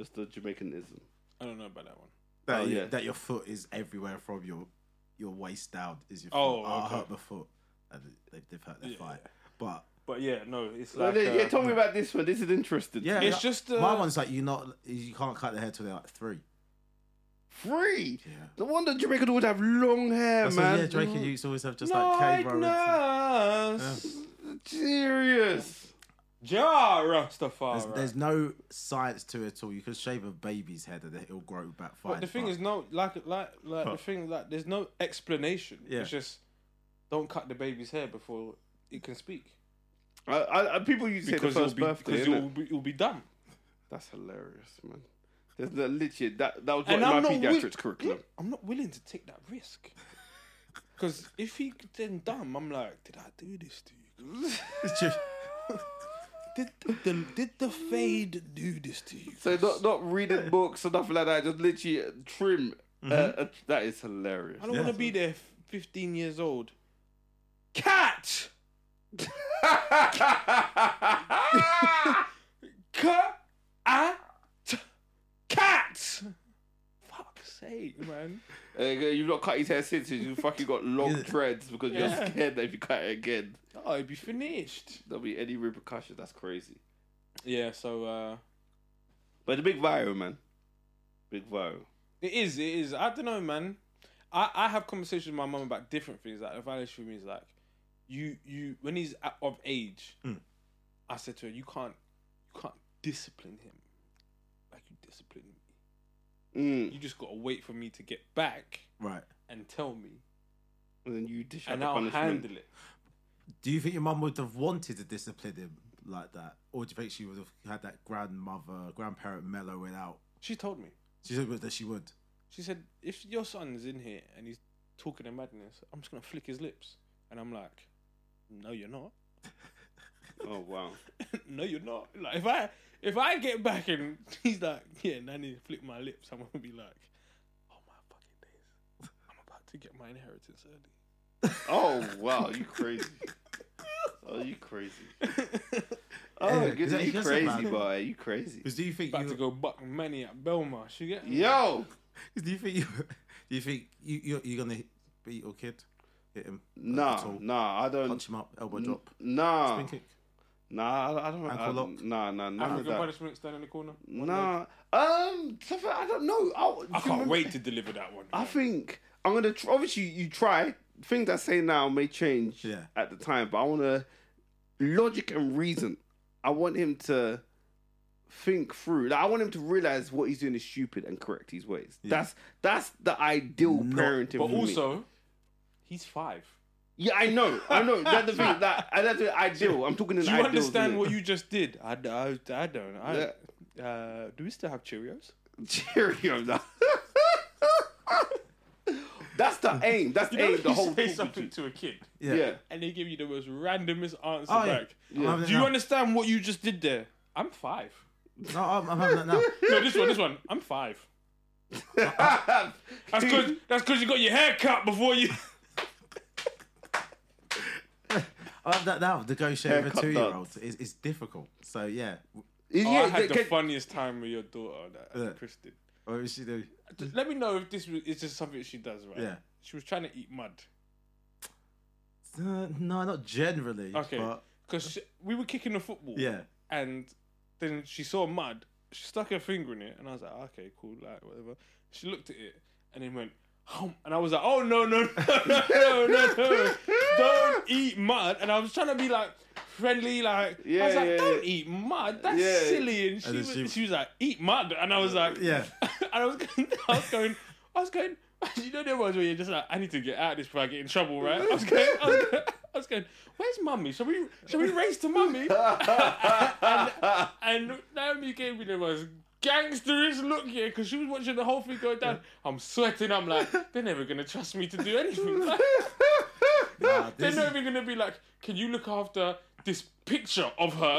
Just the Jamaicanism. I don't know about that one. That, Oh, yeah. that your foot is everywhere from your waist down is your foot. Oh, I okay. hurt my foot. And they've hurt their Yeah, fight. yeah. But yeah, no, it's Well, like yeah, tell me about this one. This is interesting. yeah, It's like, just, my one's like you can't cut the hair till they're like 3. 3. Yeah. No wonder Jamaican always have long hair, That's man. why, yeah, Drake and Youths always have just like cave Nice. Serious. Ja Rastafari. There's no science to it at all. You can shave a baby's head and it'll grow back fine. But the thing is, no, the thing, like, there's no explanation. Yeah. It's just don't cut the baby's hair before it can speak People used to say the because first birthday. because innit? it'll be dumb. That's hilarious, man. There's literally that was And what I'm in my not pediatrics curriculum. I'm not willing to take that risk because if he then dumb, I'm like, did I do this to you? Did the fade do this to you? So not reading books or nothing like that. Just literally trim. That is hilarious. I don't want to be there 15 years old. Cat! Cat! Fuck's sake, man. You've not cut his hair since you fucking got long Yeah. dreads because Yeah. you're scared that if you cut it again, Oh, it'd be finished. there'll be any repercussions. That's crazy. Yeah, so But the big viral, man. Big viral. it is. I don't know, man. I have conversations with my mum about different things. Like the violence for me is like, you when he's of age, I said to her, you can't discipline him like you discipline me. You just gotta wait for me to get back Right. and tell me, And then you dish out and the I'll punishment. handle it. Do you think your mum would have wanted to discipline him like that? Or do you think she would have had that grandparent mellow it out? She told me. She said that she would. She said, if your son's in here and he's talking in madness, I'm just gonna flick his lips. And I'm like, no, you're not. Oh wow. No, you're not. Like if I get back and he's like, yeah, Nanny, flick my lips, I'm gonna be like, oh my fucking days, I'm about to get my inheritance early. Oh wow, you crazy. Oh, you crazy. Oh, Yeah, goodness, you that's crazy, mad. boy. You crazy. Because do you think About to go buck Manny at Belmarsh. You get me? Yo. Do you think you're gonna beat your kid? Hit him? at Nah, all? I don't. Punch him up, elbow drop, Nah, spin kick. I don't. Ankle lock? Nah, none of African that. punishment, stand in the corner. Nah, something I don't know. I can't wait to deliver that one. I think I'm gonna. Obviously, you try. Things I say now may change Yeah. at the time, but I want to logic and reason. I want him to think through. Like, I want him to realize what he's doing is stupid and correct his ways. Yeah. That's the ideal parenting. But for me. also, he's 5. Yeah, I know. That's the thing. That's the ideal. I'm talking in Do you ideals, understand innit? what you just did? I don't. Do we still have Cheerios? Cheerios. now. That's the aim. That's You the know, aim. if The you whole say talking something to. to a kid, Yeah. and they give you the most randomest answer Oh, yeah. back. I'm having it Do you now. understand what you just did there? I'm 5. No, I'm having that now. No, this one. I'm 5. That's because you got your hair cut before you. I have that now. Negotiating with a Haircut 2-year-old is difficult. So yeah. I had the funniest time with your daughter, Yeah. Kristen. What did she do? Let me know if this is just something she does, right? Yeah. She was trying to eat mud. No, not generally. Okay. But Because we were kicking the football. yeah. And then she saw mud. She stuck her finger in it, and I was like, okay, cool, like whatever. She looked at it and then went, and I was like, oh no, don't eat mud. And I was trying to be like friendly, like I was like, don't eat mud. That's silly. And she was like, eat mud. And I was like, Yeah. And I was going. You know, there was where you're just like, I need to get out of this before I get in trouble, right? I was going, where's mummy? Shall we race to mummy? and Naomi gave me the most gangsterish look here because she was watching the whole thing go down. I'm sweating. I'm like, they're never gonna trust me to do anything. Like, they're not even gonna be like, can you look after this picture of her?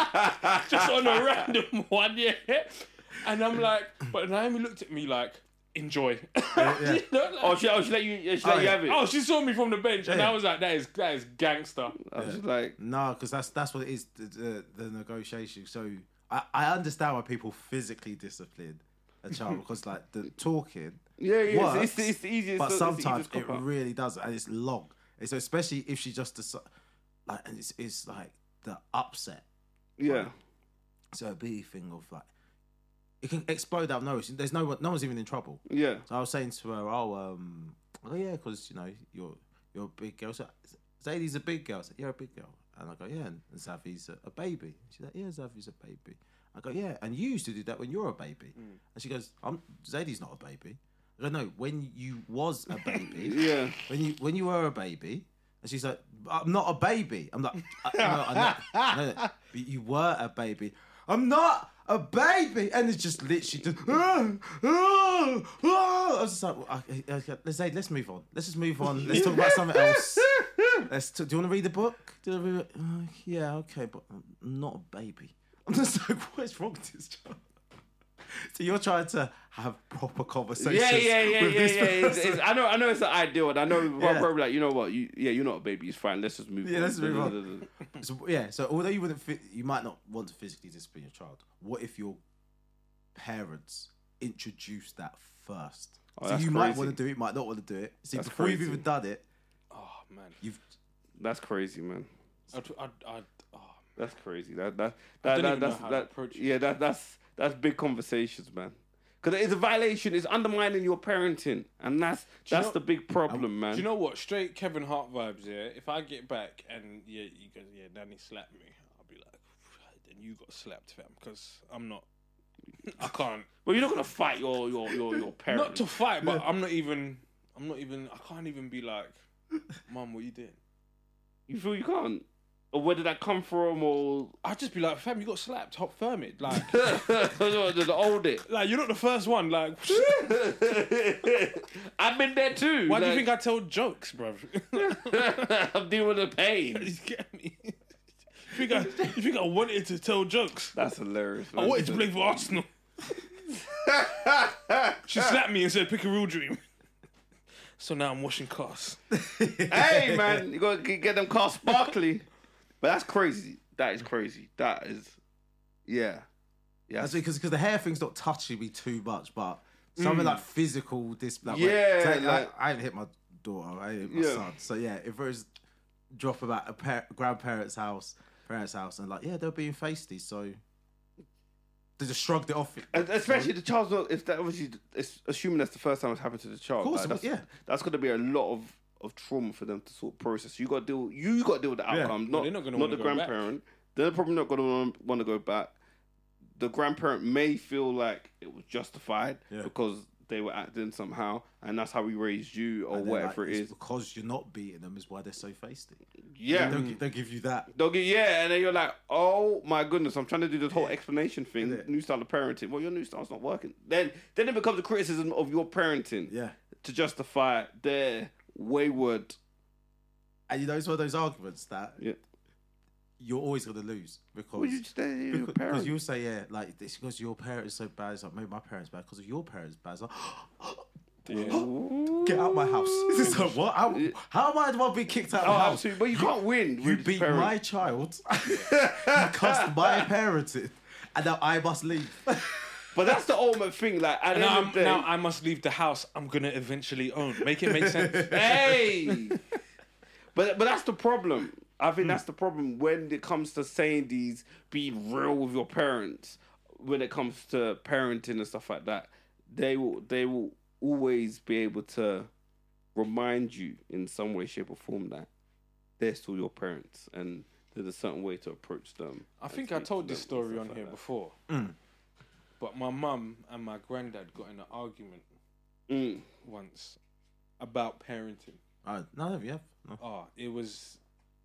Just on a random one, yeah. And I'm like, but Naomi looked at me like, enjoy. Yeah. You know, like- Oh, she let you. She let you yeah. have it. oh, she saw me from the bench, and Yeah. I was like, that is gangster. I was just like, No, because that's what it is. The negotiation. So I understand why people physically discipline a child because like the talking. yeah, works, it's the easiest. but it's the sometimes easiest it cop out. really does, and it's long. And so especially if she just like, and it's like the upset. Yeah, So it'd be a thing of like, it can explode out of nowhere. There's no one's even in trouble. yeah. So I was saying to her, oh yeah, because you know you're a big girl. So Zadie's a big girl. I said, you're a big girl, and I go, yeah, and Zavi's a baby. She's like, yeah, Zavi's a baby. I go, yeah, and you used to do that when you were a baby. And she goes, Zadie's not a baby. I go, no, when you was a baby. Yeah. When you were a baby. And she's like, I'm not a baby. I'm like, no, I'm not. No, but you were a baby. I'm not a baby. And it's just literally just, I was just like, let's move on. Let's just move on. Let's talk about something else. Do you want to read the book? Yeah, okay, but I'm not a baby. I'm just like, what is wrong with this child? So you're trying to have proper conversations. Yeah. with this person. I know it's the ideal, and I know Yeah. probably like, you know what, you're not a baby. It's fine. Let's just move on. Yeah, let's move on. So although you might not want to physically discipline your child, what if your parents introduce that first? Oh, So that's you might crazy. want to do it, might not want to do it. See, That's before you've crazy. even done it, Oh man, That's crazy, man. oh, That's crazy. don't even know how to approach it. Yeah, that's big conversations, man. Because it's a violation. It's undermining your parenting, and that's you know- the big problem, man. Do you know what? Straight Kevin Hart vibes, yeah. If I get back and you goes, yeah, Danny slapped me, I'll be like, then you got slapped, fam, because I'm not. I can't. Well, you're not gonna fight your parent. Not to fight, but I'm not even. I can't even be like, Mum, what you doing? You feel you can't, or where did that come from, or I'd just be like, fam, you got slapped. Hop firm it, like, just hold it. like you're not the first one. Like, I've been there too. why do you like, think I tell jokes, bro? I'm dealing with the pain? You get me? You think I wanted to tell jokes? That's hilarious. I wanted to play for Arsenal. She slapped me and said, pick a real dream. So now I'm washing cars. Hey, man, you gotta get them cars sparkly. But that's crazy. That is crazy. That is, yeah. that's because the hair thing's not touching me too much, but something like physical discipline. Yeah, like, I ain't hit my daughter, I ain't hit my Yeah. son. So yeah, if it was drop about a grandparents' house, parents' house, and like, yeah, they're being feisty, so they just shrugged it off. And especially the child's not, if that obviously, it's assuming that's the first time it's happened to the child. Of course, that's, yeah. That's going to be a lot of trauma for them to sort of process. You got to deal with the outcome, Well, they're not gonna not wanna the go back. grandparent. They're probably not going to want to go back. The grandparent may feel like it was justified Yeah. because they were acting somehow, and that's how we raised you, or And they're whatever like, it it's is. because you're not beating them is why they're so feisty. Yeah. They'll give you that. They'll get, yeah, and then you're like, oh my goodness, I'm trying to do this whole explanation thing, Yeah. new style of parenting. Well, your new style's not working. Then it becomes a criticism of your parenting Yeah. to justify their wayward. And you know, it's one of those arguments that Yeah. you're always going to lose because Well, you just your because parent. you'll say, yeah, like this because your parent is so bad. It's like, maybe my parent's bad because of your parents bad. It's like, get out my house. It's like, what? How am I the one being kicked out of Oh, the house? absolutely. But you can't win. You with beat parent. my child. You cussed my parenting. And now I must leave. But that's the ultimate thing. Like, at the end of the day, Now I must leave the house I'm gonna eventually own. Make it make sense. hey. But that's the problem. I think that's the problem when it comes to saying these, being real with your parents. When it comes to parenting and stuff like that, they will always be able to remind you in some way, shape, or form that they're still your parents and there's a certain way to approach them. I and think I speak told to this them and story stuff on like here that. before. But my mum and my granddad got in an argument Mm. once about parenting. No, yeah. No. Oh, it was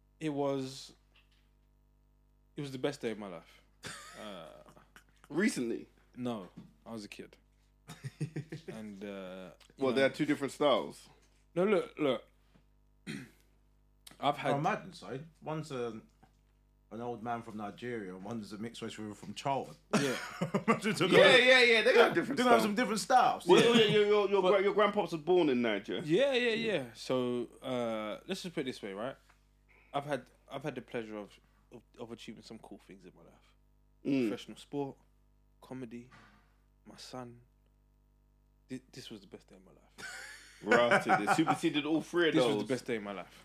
the best day of my life. Recently, No, I was a kid. And well, there are two different styles. no, look. I've had I imagine so. One's an old man from Nigeria and one's a mixed race from Charlton. Yeah. Yeah. They got different They have stuff. some different styles. Well, your grandpops was born in Nigeria. Yeah. So let's just put it this way, right? I've had the pleasure of achieving some cool things in my life. Professional sport, comedy, my son. This was the best day of my life. Right, they superseded all three of This those. was the best day of my life.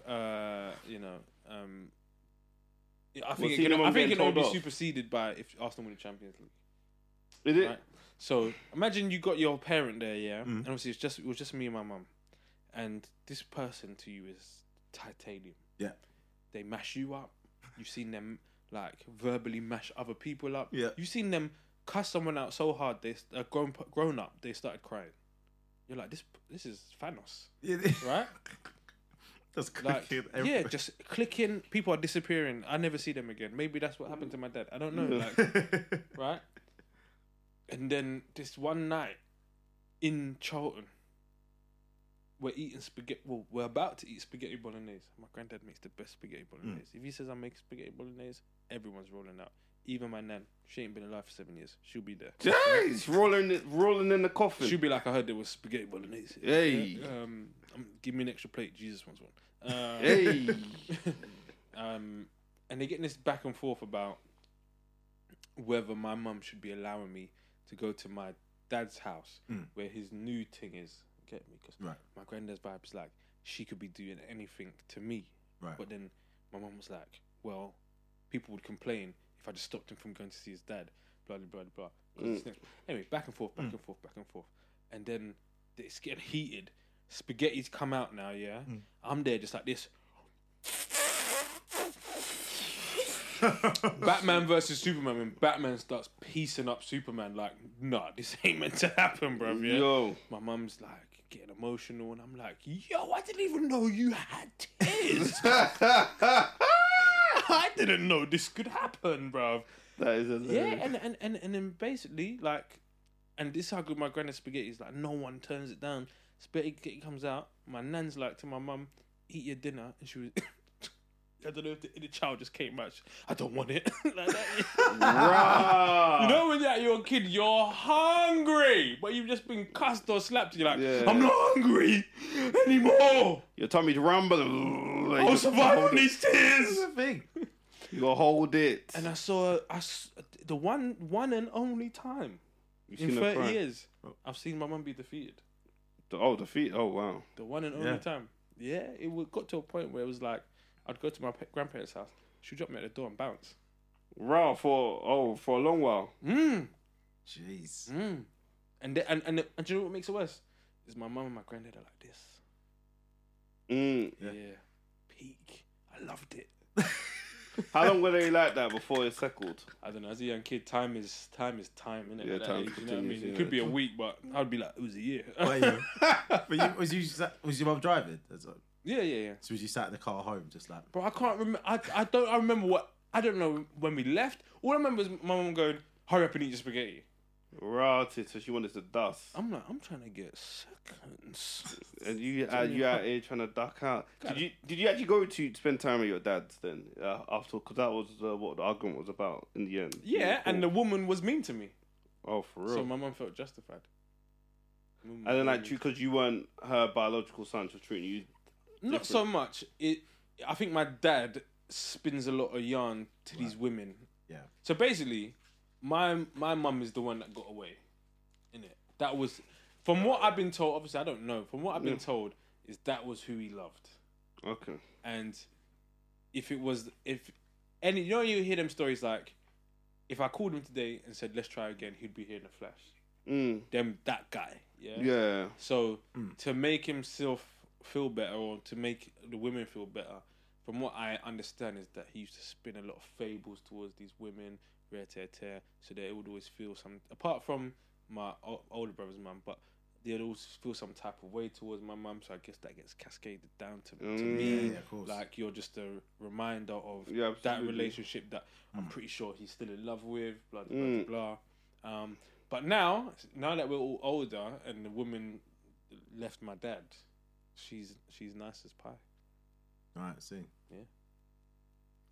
I Well, think seeing them it getting can only be told off. superseded by if Arsenal win the Champions League. Is it? Right? So imagine you got your parent there, yeah, and obviously it was just me and my mum, and this person to you is titanium. Yeah. They mash you up. You've seen them like verbally mash other people up. Yeah. You've seen them cuss someone out so hard they grown up they started crying. You're like this is Thanos, right? Just Like clicking yeah, everywhere. just clicking. People are disappearing. I never see them again. Maybe that's what happened to my dad. I don't know. Like right. And then this one night in Charlton, we're eating spaghetti. Well, we're about to eat spaghetti bolognese. My granddad makes the best spaghetti bolognese. If he says I make spaghetti bolognese, everyone's rolling out. Even my nan. She ain't been alive for 7 years. She'll be there. Jeez, rolling in the coffin. She'll be like, I heard there was spaghetti bolognese. Hey. Yeah, give me an extra plate. Jesus wants one. Hey. And they're getting this back and forth about whether my mum should be allowing me to go to my dad's house where his new thing is. Get me? Because Right. my granddad's vibe is like, she could be doing anything to me. Right. But then my mum was like, well, people would complain if I just stopped him from going to see his dad. Blah, blah, blah, blah. Anyway, back and forth. And then it's getting heated. Spaghetti's come out now, yeah? I'm there just like this. Batman versus Superman. When Batman starts piecing up Superman, like, nah, this ain't meant to happen, bruv, yeah? Yo. My mum's like getting emotional, and I'm like, yo, I didn't even know you had tears. I didn't know this could happen, bruv. That is hilarious. Yeah, and then basically, like, and this is how good my granddad's spaghetti is. Like, no one turns it down. Spaghetti comes out. My nan's like to my mum, eat your dinner. And she was, I don't know if the inner child just came out. I don't want it. Like that. Rah. You know when you're a kid, you're hungry, but you've just been cussed or slapped. You're like, Yeah. I'm not hungry anymore. Your tummy's rumbling. Like, I'll you survive hold on it. these tears. thing. You gotta hold it. And I saw the one and only time You in seen her 30 cry? years I've seen my mum be defeated. The feet. Oh wow. The one and only Yeah. time. Yeah, got to a point where it was like I'd go to my grandparents' house. She'd drop me at the door and bounce. Raw for a long while. Jeez. And do you know what makes it worse? Is my mum and my granddad are like this. Yeah. Peak. I loved it. How long were they like that before it settled? I don't know. As a young kid, time is time, innit? Yeah, At that time age, you know what I mean? continues, It yeah. could be a week, but I'd be like, it was a year. But was your mum driving? Yeah. So was you sat in the car home just like... Bro, I can't remember. I remember what. I don't know when we left. All I remember is my mum going, "Hurry up and eat your spaghetti." Rotted, so she wanted to dust. I'm like, I'm trying to get seconds. And you out here trying to duck out. Did you actually go to spend time with your dads then? After, because that was what the argument was about in the end. Yeah, and the woman was mean to me, oh, for real. so my mum felt justified. And then like because you weren't her biological son, she was treating you. Not so much. I think my dad spins a lot of yarn to these women. Yeah. So basically, my mum is the one that got away, innit? That was, from what I've been told. Obviously, I don't know. From what I've been told, is that was who he loved. Okay. And you know, you hear them stories like, if I called him today and said let's try again, he'd be here in a flash. That guy. Yeah. Yeah. So to make himself feel better, or to make the women feel better, from what I understand, is that he used to spin a lot of fables towards these women, so they would always feel some, apart from my older brother's mum, but they'd always feel some type of way towards my mum. So I guess that gets cascaded down to me. Yeah, of course. Like, you're just a reminder of Yeah, that absolutely. relationship that I'm pretty sure he's still in love with. Blah blah blah. blah. But now that we're all older and the woman left my dad, she's nice as pie. Right, see. Yeah.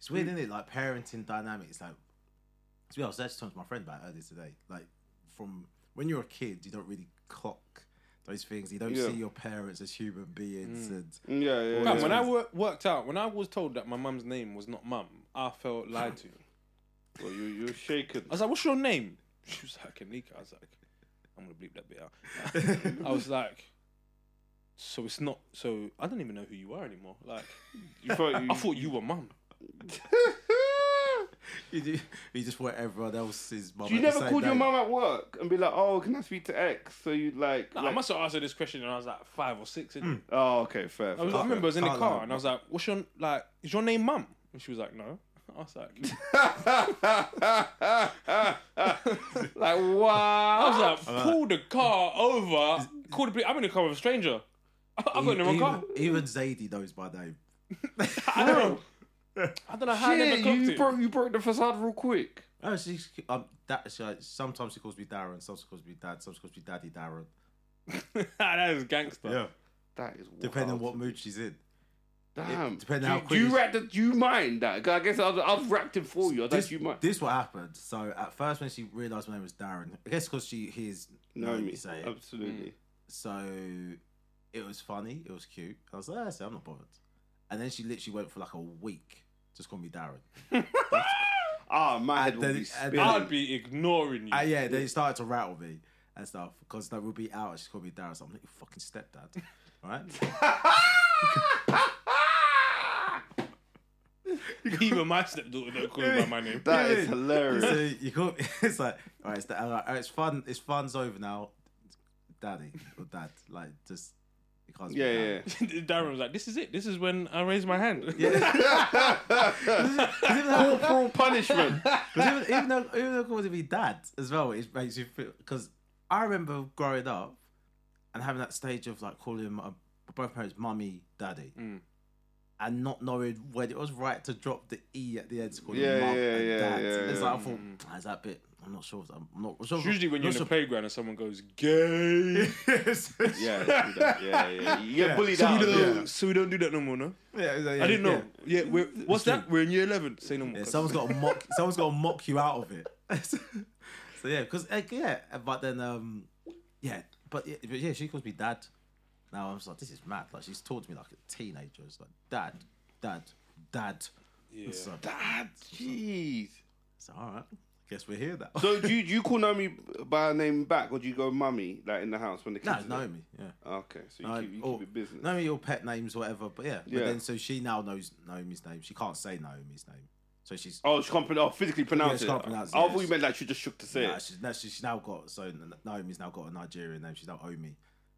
It's weird, isn't it? Like parenting dynamics. Like, to be honest, I was actually talking to my friend about it earlier today. Like, from when you're a kid, you don't really clock those things. You don't see your parents as human beings. And Fam, when I worked out, when I was told that my mum's name was not mum, I felt lied to. Well, you were shaken. I was like, "What's your name?" She was like, "Anika." I was like, "I'm gonna bleep that bit out." I was like, "So it's not. So I don't even know who you are anymore." Like, You thought I thought you were mum. you just want everyone else's mum. You never called your mum at work and be like, "Oh, can I speak to X?" So you like, I must have asked her this question when I was like 5 or 6. Oh, okay, fair. I remember I was in the car and I was like, "What's your like? Is your name Mum?" And she was like, "No." I was like, like wow. I was like, pull the car over. Call the. I'm in the car with a stranger. I got in the wrong car. Even Zadie knows my name. I don't know. I don't know how I never Shit, clocked it. you broke the facade real quick. Oh, she's sometimes she calls me Darren, sometimes she calls me Dad, sometimes she calls me Daddy Darren. That is gangster. Yeah, That is wild. depending on what mood she's in. Damn. Depending how Do you quick. do you mind that? 'Cause I guess I've rapped it for you. I was like, do you mind? This what happened. So at first, when she realised my name was Darren, I guess because she hears Naomi, say it, absolutely. so it was funny, it was cute. I was like, I'm not bothered. And then she literally went for like a week, just called me Darren. Ah, my head And will then- be and spinning. I'd be ignoring you. Yeah, then it started to rattle me and stuff because we'll be out. And she called me Darren, so I'm like, you fucking stepdad, right? Even my stepdaughter don't call me by my name. That is hilarious. So you call it's like, all right, it's fun. It's fun's over now, daddy or dad. Like, just you can't. speak Yeah, Darren. yeah. Darren was like, "This is it. This is when I raise my hand." Corporal punishment. Because even though calling me dad as well, it makes you feel. Because I remember growing up and having that stage of like calling my both parents mummy, daddy. And not knowing when it was right to drop the E at the end to call them mum and dad. It's like I thought, is that bit? I'm not sure. I'm not sure. It's usually when you're in the not playground and someone goes gay. Yeah, do that. Yeah. You get bullied out. So we don't do that no more, no? Yeah, I didn't know. Yeah, what's that? We're in year 11. Say no more. Yeah, someone's got to mock. Someone's got to mock you out of it. So yeah, because but then but she calls me dad. Now I'm just like, this is mad. Like she's talked to me like a teenager. It's like dad. Yeah. It's like, Dad, jeez. so all right, guess we're here now. So do you call Naomi by her name back, or do you go mummy like in the house when the kids? No, are it's there? Naomi. Yeah. Okay, so you keep it business. Naomi, your pet names, whatever. But yeah. But Yeah. then so she now knows Naomi's name. She can't say Naomi's name. So she's. Oh, she can't physically pronounce she it. can't pronounce it, I yeah. thought you meant like she just shook to say Nah, it. she's now got Naomi's now got a Nigerian name. She's now Omi.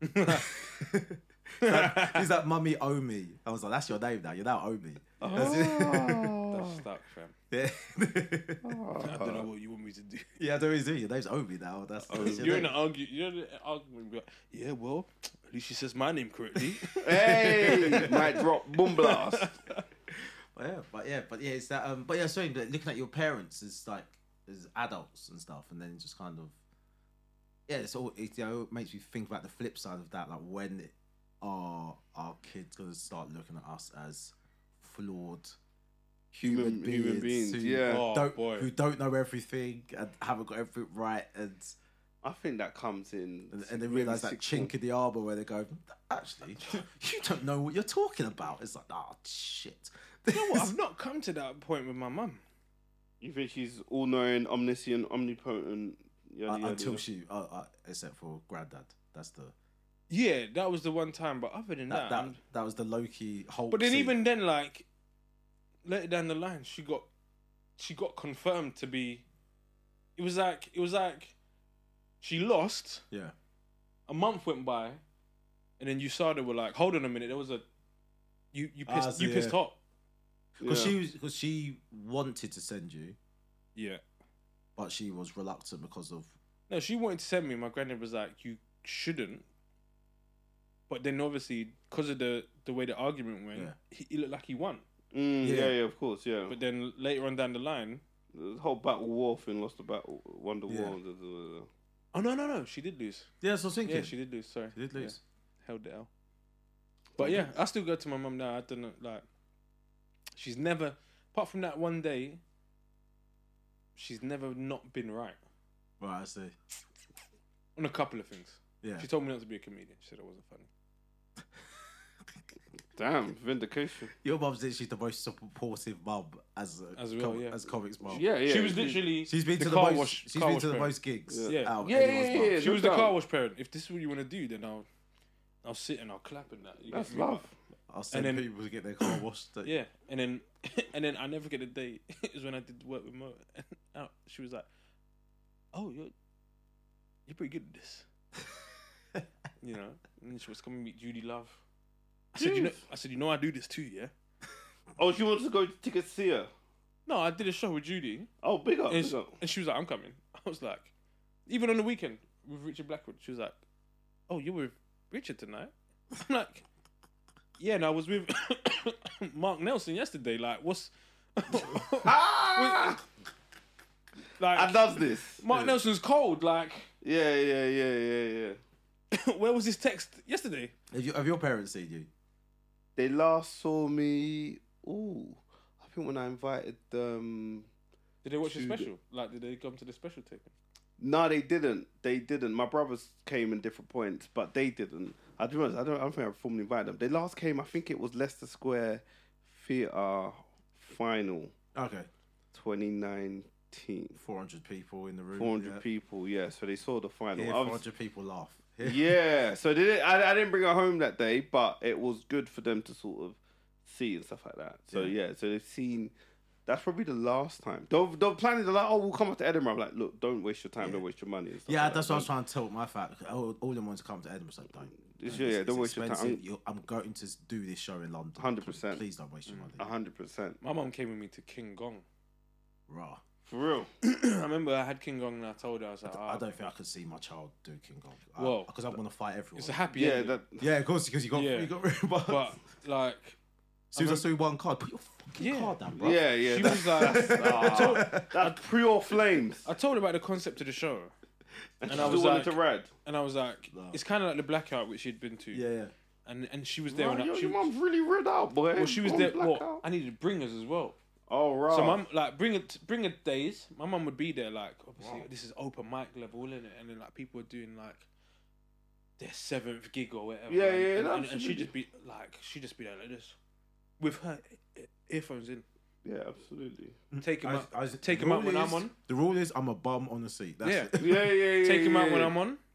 He's like Mummy Omi. I was like, that's your name now. You're now Omi. That's stuck, fam. Yeah. I don't know what you want me to do. Yeah, I don't really do. Your name's Omi now. That's your You're in name. an argument. Be like, yeah, well, at least she says my name correctly. Hey, might drop boom blast. But yeah, it's that. But yeah, sorry, but looking at your parents as like as adults and stuff, and then just kind of it makes me think about the flip side of that. Like when are our kids gonna start looking at us as flawed human beings who yeah. who don't know everything and haven't got everything right, and I think that comes in. and they realise that chink in the armour where they go, actually, you don't know what you're talking about. It's like, oh shit. You know what? I've not come to that point with my mum. You think she's all knowing, omniscient, omnipotent? Until she, except for granddad. That's the. Yeah, that was the one time. But other than that, That was the low-key Hulk but then scene. even then, like later down the line, she got confirmed to be. It was like she lost. Yeah. A month went by, and then USADA were like, "Hold on a minute, there was a you pissed hot." Because she wanted to send you, Yeah. but she was reluctant because of. No, she wanted to send me. My granddad was like, "You shouldn't." But then obviously, because of the way the argument went, he looked like he won. Yeah, of course, yeah. But then later on down the line, the whole battle war thing lost the battle, won the war. oh no, she did lose. Yeah, so I was thinking. Yeah, she did lose. Sorry, She did lose. Yeah, held the L. But yeah, I still go to my mum now. I don't know, like, she's never. apart from that one day, she's never not been right Right, I see. on a couple of things. Yeah. She told me not to be a comedian. She said it wasn't funny. Damn, vindication. Your mum's literally the most supportive mum as comics mum. Yeah, yeah. She was literally. She's been to the car most. wash. She's car been wash to the parent. most gigs. Yeah. Yeah. out of Yeah, anyone's yeah, mum. yeah. She no was the doubt. car wash parent. If this is what you want to do, then I'll sit and I'll clap and that. You That's get me? love. I'll send And then- people to get their car washed. Yeah, and then I never get a date. It was when I did work with Mo. And she was like, "Oh, you're pretty good at this," you know. And she was coming to meet Judy Love. I said, you know, I do this too, yeah. Oh, she wants to go to ticket to see her. No, I did a show with Judy, Oh, big up, and big up. she was like, "I'm coming." I was like, even on the weekend with Richard Blackwood, she was like, "Oh, you're with Richard tonight?" I'm like, "Yeah, and I was with Mark Nelson yesterday. Like, what's Ah! like?" I does this. Mark Nelson's cold. Like, Yeah. where was his text yesterday? Have your parents seen you? They last saw me. Ooh, I think when I invited them. Did they watch the Dude. special? Like, did they come to the special taping? No, they didn't. They didn't. My brothers came in different points, but they didn't. I don't think I formally invited them. They last came. I think it was Leicester Square Theatre final, Okay. 2019. 400 people in the room. 400 people. Yeah. So they saw the final. Yeah, I was- 400 people laugh. yeah. So they didn't, I didn't bring her home that day, but it was good for them to sort of see and stuff like that. So Yeah. yeah. So they've seen. That's probably the last time. They're planning. They're like, oh, we'll come up to Edinburgh. I'm like, look, don't waste your time. Don't waste your money. And stuff Yeah, like that's that. what I was trying to tell my fact. All them want to come to Edinburgh, so don't. Don't waste your time. expensive. I'm going to do this show in London. 100%. Please don't waste your money. 100%. My mum came with me to King Gong. Raw. For real. I remember I had King Gong and I told her, I was like, I don't think I could see my child do King Kong. Well, Because I want to fight everyone. it's a happy Yeah, ending. that. Yeah, of course, because you got. Yeah. You got But, like, as soon as I saw you one card, put your fucking Yeah. card down, bro. Yeah. she That, was like, that's pure flames. I told her about the concept of the show. And And she I was still wanted like- to ride. And I was like, No. it's kind of like the Blackout, which she'd been to. Yeah. And she was there. Right, and yo, she, your mum's really red out, boy. well, she was Gone there. blackout. Well, I needed bringers as well. Oh, right. So mum, like, bring it days. My mum would be there, like, obviously this is open mic level, isn't it? And then like people were doing like their 7th gig or whatever. Yeah, and, yeah, and absolutely. she'd just be there like this, with her earphones in. Yeah, absolutely. Take him out. I- Take the him out rule when is- I'm on. The rule is I'm a bum on the seat. That's Yeah. it. Yeah. Take him out when yeah. I'm on.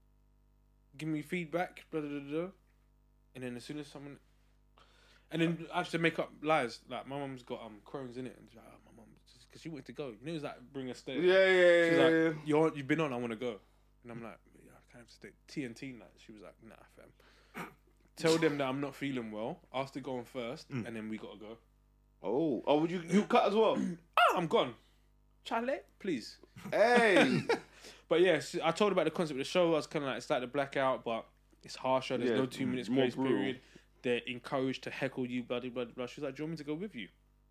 Give me feedback. Blah, blah, blah, blah. And then as soon as someone, and then I have to make up lies. Like my mum's got Crohn's in it, and she's like, oh, my mum, because she wanted to go. You know, it was like bring a stay. Yeah. She's like, you've been on. I want to go. And I'm like, yeah, I can't have to stay. TNT night. She was like, nah, fam. Tell them that I'm not feeling well. Ask to go on first, and then we gotta go. Oh, would you cut as well? Ah, I'm gone. Charlie, please. Hey. But yeah, I told her about the concept of the show. I was kind of like, it's like the Blackout, but it's harsher. There's Yeah, no 2 minutes more grace brutal. period. They're encouraged to heckle you, blah, blah, blah. She was like, do you want me to go with you?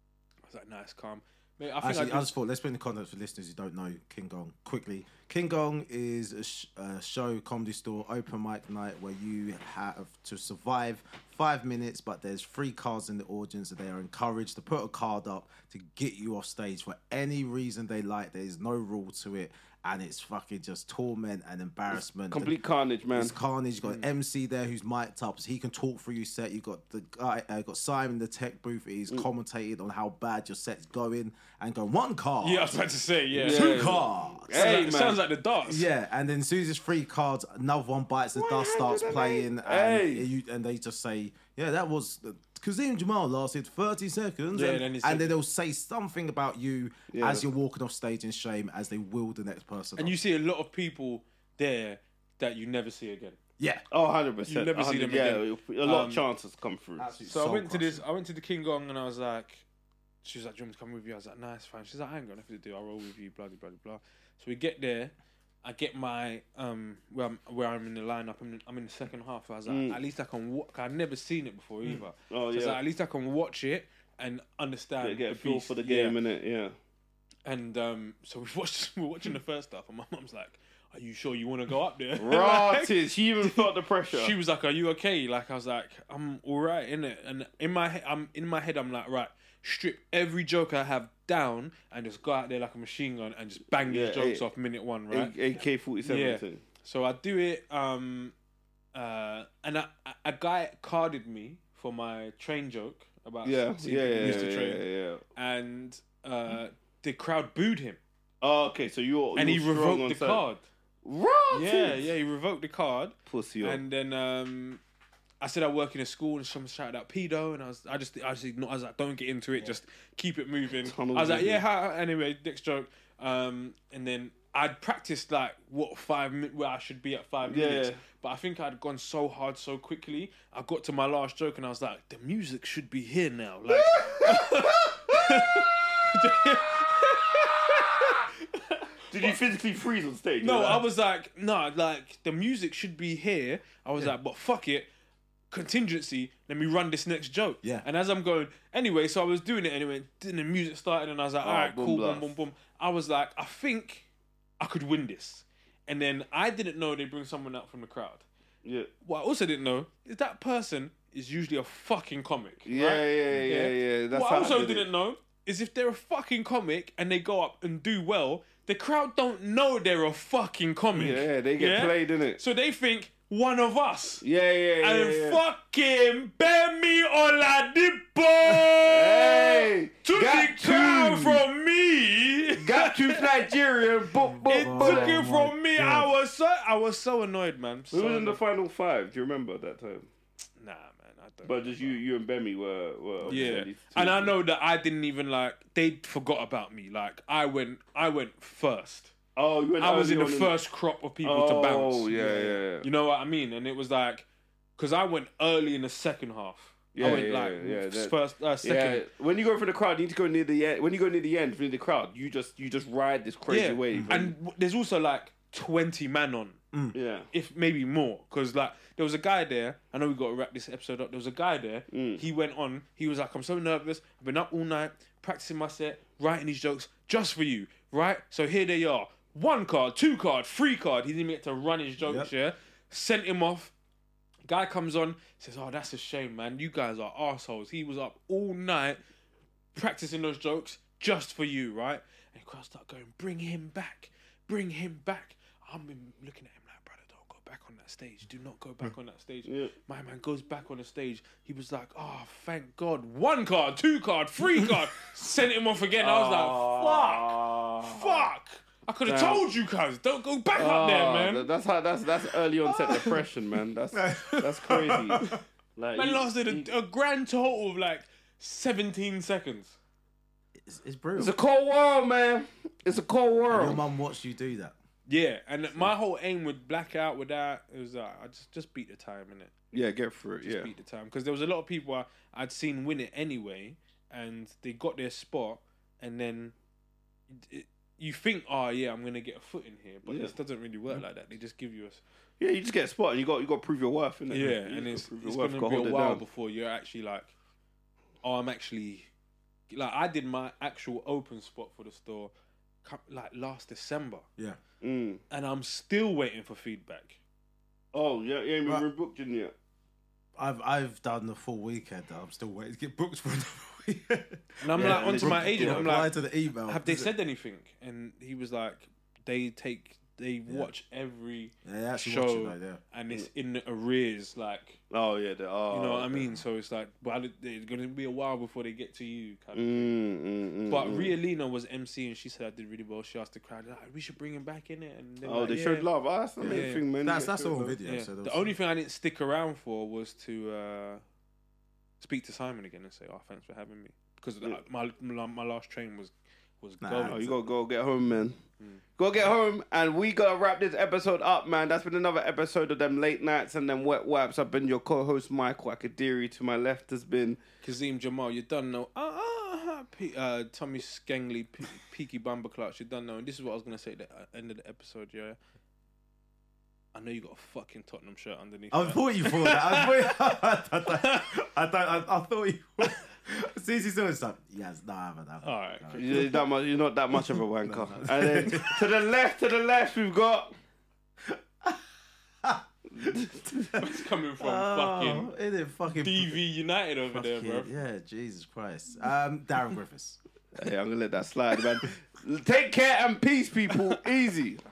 I was like, nah, it's calm. Mate, I think Actually, I just thought, let's put in the context for listeners who don't know King Gong quickly. King Gong is a show, comedy store, open mic night where you have to survive 5 minutes, but there's 3 cards in the audience and they are encouraged to put a card up to get you off stage for any reason they like. There's no rule to it. And it's fucking just torment and embarrassment. Complete carnage, man. It's carnage. You've got an MC there who's mic'd up, so he can talk through your set. You've got the guy, got Simon in the tech booth. He's commentated on how bad your set's going and going 1 card, yeah, I was about to say, yeah. Yeah. 2 cards. Hey, It man. sounds like the darts. Yeah, and then as soon as it's 3 cards, another one bites the dust, starts 108. playing, Hey. and they just say, yeah, that was Kazim Jamal lasted 30 seconds, Yeah, and, then it's and like- then they'll say something about you Yeah. as you're walking off stage in shame as they will the next person. And up. you see a lot of people there that you never see again. yeah, Oh, 100%. You never see them 100, yeah, a lot of chances come through. So I went to the King Gong and I was like, she was like, do you want me to come with you? I was like, nah, it's fine. She's like, I ain't got nothing to do. I'll roll with you, blah, blah, blah, blah. So we get there. I get my, where I'm in the lineup. I'm in the second half. I was like, at least I can walk. I've never seen it before either. Oh, So I was yeah. like, at least I can watch it and understand. Get a the feel beast. for the Yeah. game, innit? Yeah. And so we're watching the first half, and my mum's like, "Are you sure you want to go up there?" Rotted. She even felt the pressure. She was like, "Are you okay?" Like I was like, "I'm all right, innit?" And in my head, I'm like, "Right, strip every joke I have down and just go out there like a machine gun and just bang these jokes off minute one, right? AK-47 Yeah. thing. So I do it, and a guy carded me for my train joke about Mr. Train, and the crowd booed him, Oh, okay, so you're and he strong revoked on the set. card. Right. Yeah, he revoked the card, Pussy. and then I said I work in a school, and someone shouted out pedo, and I just ignored. I was like, don't get into it, just keep it moving. Tunnel I was like, vision. anyway, next joke, and then I'd practiced like what 5 minutes where I should be at 5 minutes, but I think I'd gone so hard so quickly. I got to my last joke, and I was like, the music should be here now, like. Did you physically freeze on stage? No, I was like, like the music should be here. I was like, but fuck it. Contingency, let me run this next joke. Yeah. And as I'm going, anyway, so I was doing it anyway, then the music started and I was like, all right, boom, cool, blast. boom, boom, boom. I was like, I think I could win this. And then I didn't know they bring someone out from the crowd. Yeah. What I also didn't know is that person is usually a fucking comic. Yeah, right? yeah. That's What how I also did it. didn't know is if they're a fucking comic and they go up and do well, the crowd don't know they're a fucking comic. Yeah, they get played, innit? So they think one of us. Yeah. And fucking Bemi Oladipo Hey, took got the crown two. from me. Got to Nigeria. Boom, boom, It boom. took it my from me. God. I was so annoyed, man. Who So was in the final five? Do you remember that time? Nah, man, I don't. But just you and Bemi were Yeah, these two. and I know that I didn't even like. They forgot about me. Like I went first. Oh, you went I was in the early on first crop of people to bounce. Oh, yeah. You know what I mean? And it was like, because I went early in the second half. Yeah, I went yeah, like yeah, that- first, second. Yeah, when you go for the crowd, you need to go near the end. When you go near the end, near the crowd, you just ride this crazy wave. There's also like 20 man on, yeah, if maybe more, because like there was a guy there. I know we got to wrap this episode up. There was a guy there. He went on. He was like, "I'm so nervous. I've been up all night practicing my set, writing these jokes just for you, right? So here they are. 1 card, 2 card, 3 card. He didn't even get to run his jokes. Yep. Yeah, sent him off. Guy comes on, says, "Oh, that's a shame, man. You guys are arseholes. He was up all night practicing those jokes just for you, right?" And the crowd start going, "Bring him back. Bring him back." I'm been looking at him like, "Brother, don't go back on that stage. Do not go back on that stage." Yeah. My man goes back on the stage. He was like, "Oh, thank God. 1 card, 2 card, 3 card." Sent him off again. I was like, fuck. I could have Damn. told you guys, don't go back up there, man. That's early onset depression, man. That's crazy. Like, Man lasted a grand total of like 17 seconds. It's brutal. it's a cold world, man. It's a cold Your world. mum watched you do that. Yeah, and my whole aim with Blackout, with that, it was I just beat the time, innit? Yeah, get through it. Yeah, Beat the time. Because there was a lot of people I'd seen win it anyway, and they got their spot, and then you think, oh yeah, I'm going to get a foot in here, but this doesn't really work like that. They just give you yeah. You just get a spot, and you got to prove your worth, innit? Yeah, You and gotta it's prove your going worth, to gotta be hold a it while down. before you're actually like, oh, I'm actually... Like, I did my actual open spot for the store like last December, Yeah. Mm. and I'm still waiting for feedback. Oh yeah, you ain't been Right. rebooked in yet. I've done the full weekend. I'm still waiting to get booked for another weekend. And I'm Yeah, like, onto they- my agent, yeah, I'm Reply like, to the email. have they said anything? And he was like, they watch every They actually show, watch it, mate, yeah. and it's in the arrears, like, Oh yeah, they are. you know what I mean? So it's like, well, it's going to be a while before they get to you, kind of. But Rialina was MC, and she said I did really well. She asked the crowd, like, we should bring him back in it. And Oh, like, they yeah. showed love. Oh, that's the main Yeah. thing, man. That's You get all showed on love. video. Yeah. So The only thing I didn't stick around for was to speak to Simon again and say, "Oh, thanks for having me," because my last train was going. Oh, you gotta go get home, man. Go get home, and we gotta wrap this episode up, man. That's been another episode of them late nights and them wet wipes. I've been your co-host Michael Akadiri. To my left has been Kazim Jamal, you done know. Tommy Skengley, Peaky Bumper Clutch, you done know. And this is what I was gonna say at the end of the episode. Yeah, I know you got a fucking Tottenham shirt underneath. I that. thought you thought that. I thought you. CC saw it, like, yes, no, I haven't. All right, cool. you're not that much of a wanker. And then to the left, we've got It's coming from It is fucking DV United over there, bro. Yeah, Jesus Christ. Darren Griffiths. Hey, I'm gonna let that slide, man. Take care and peace, people. Easy.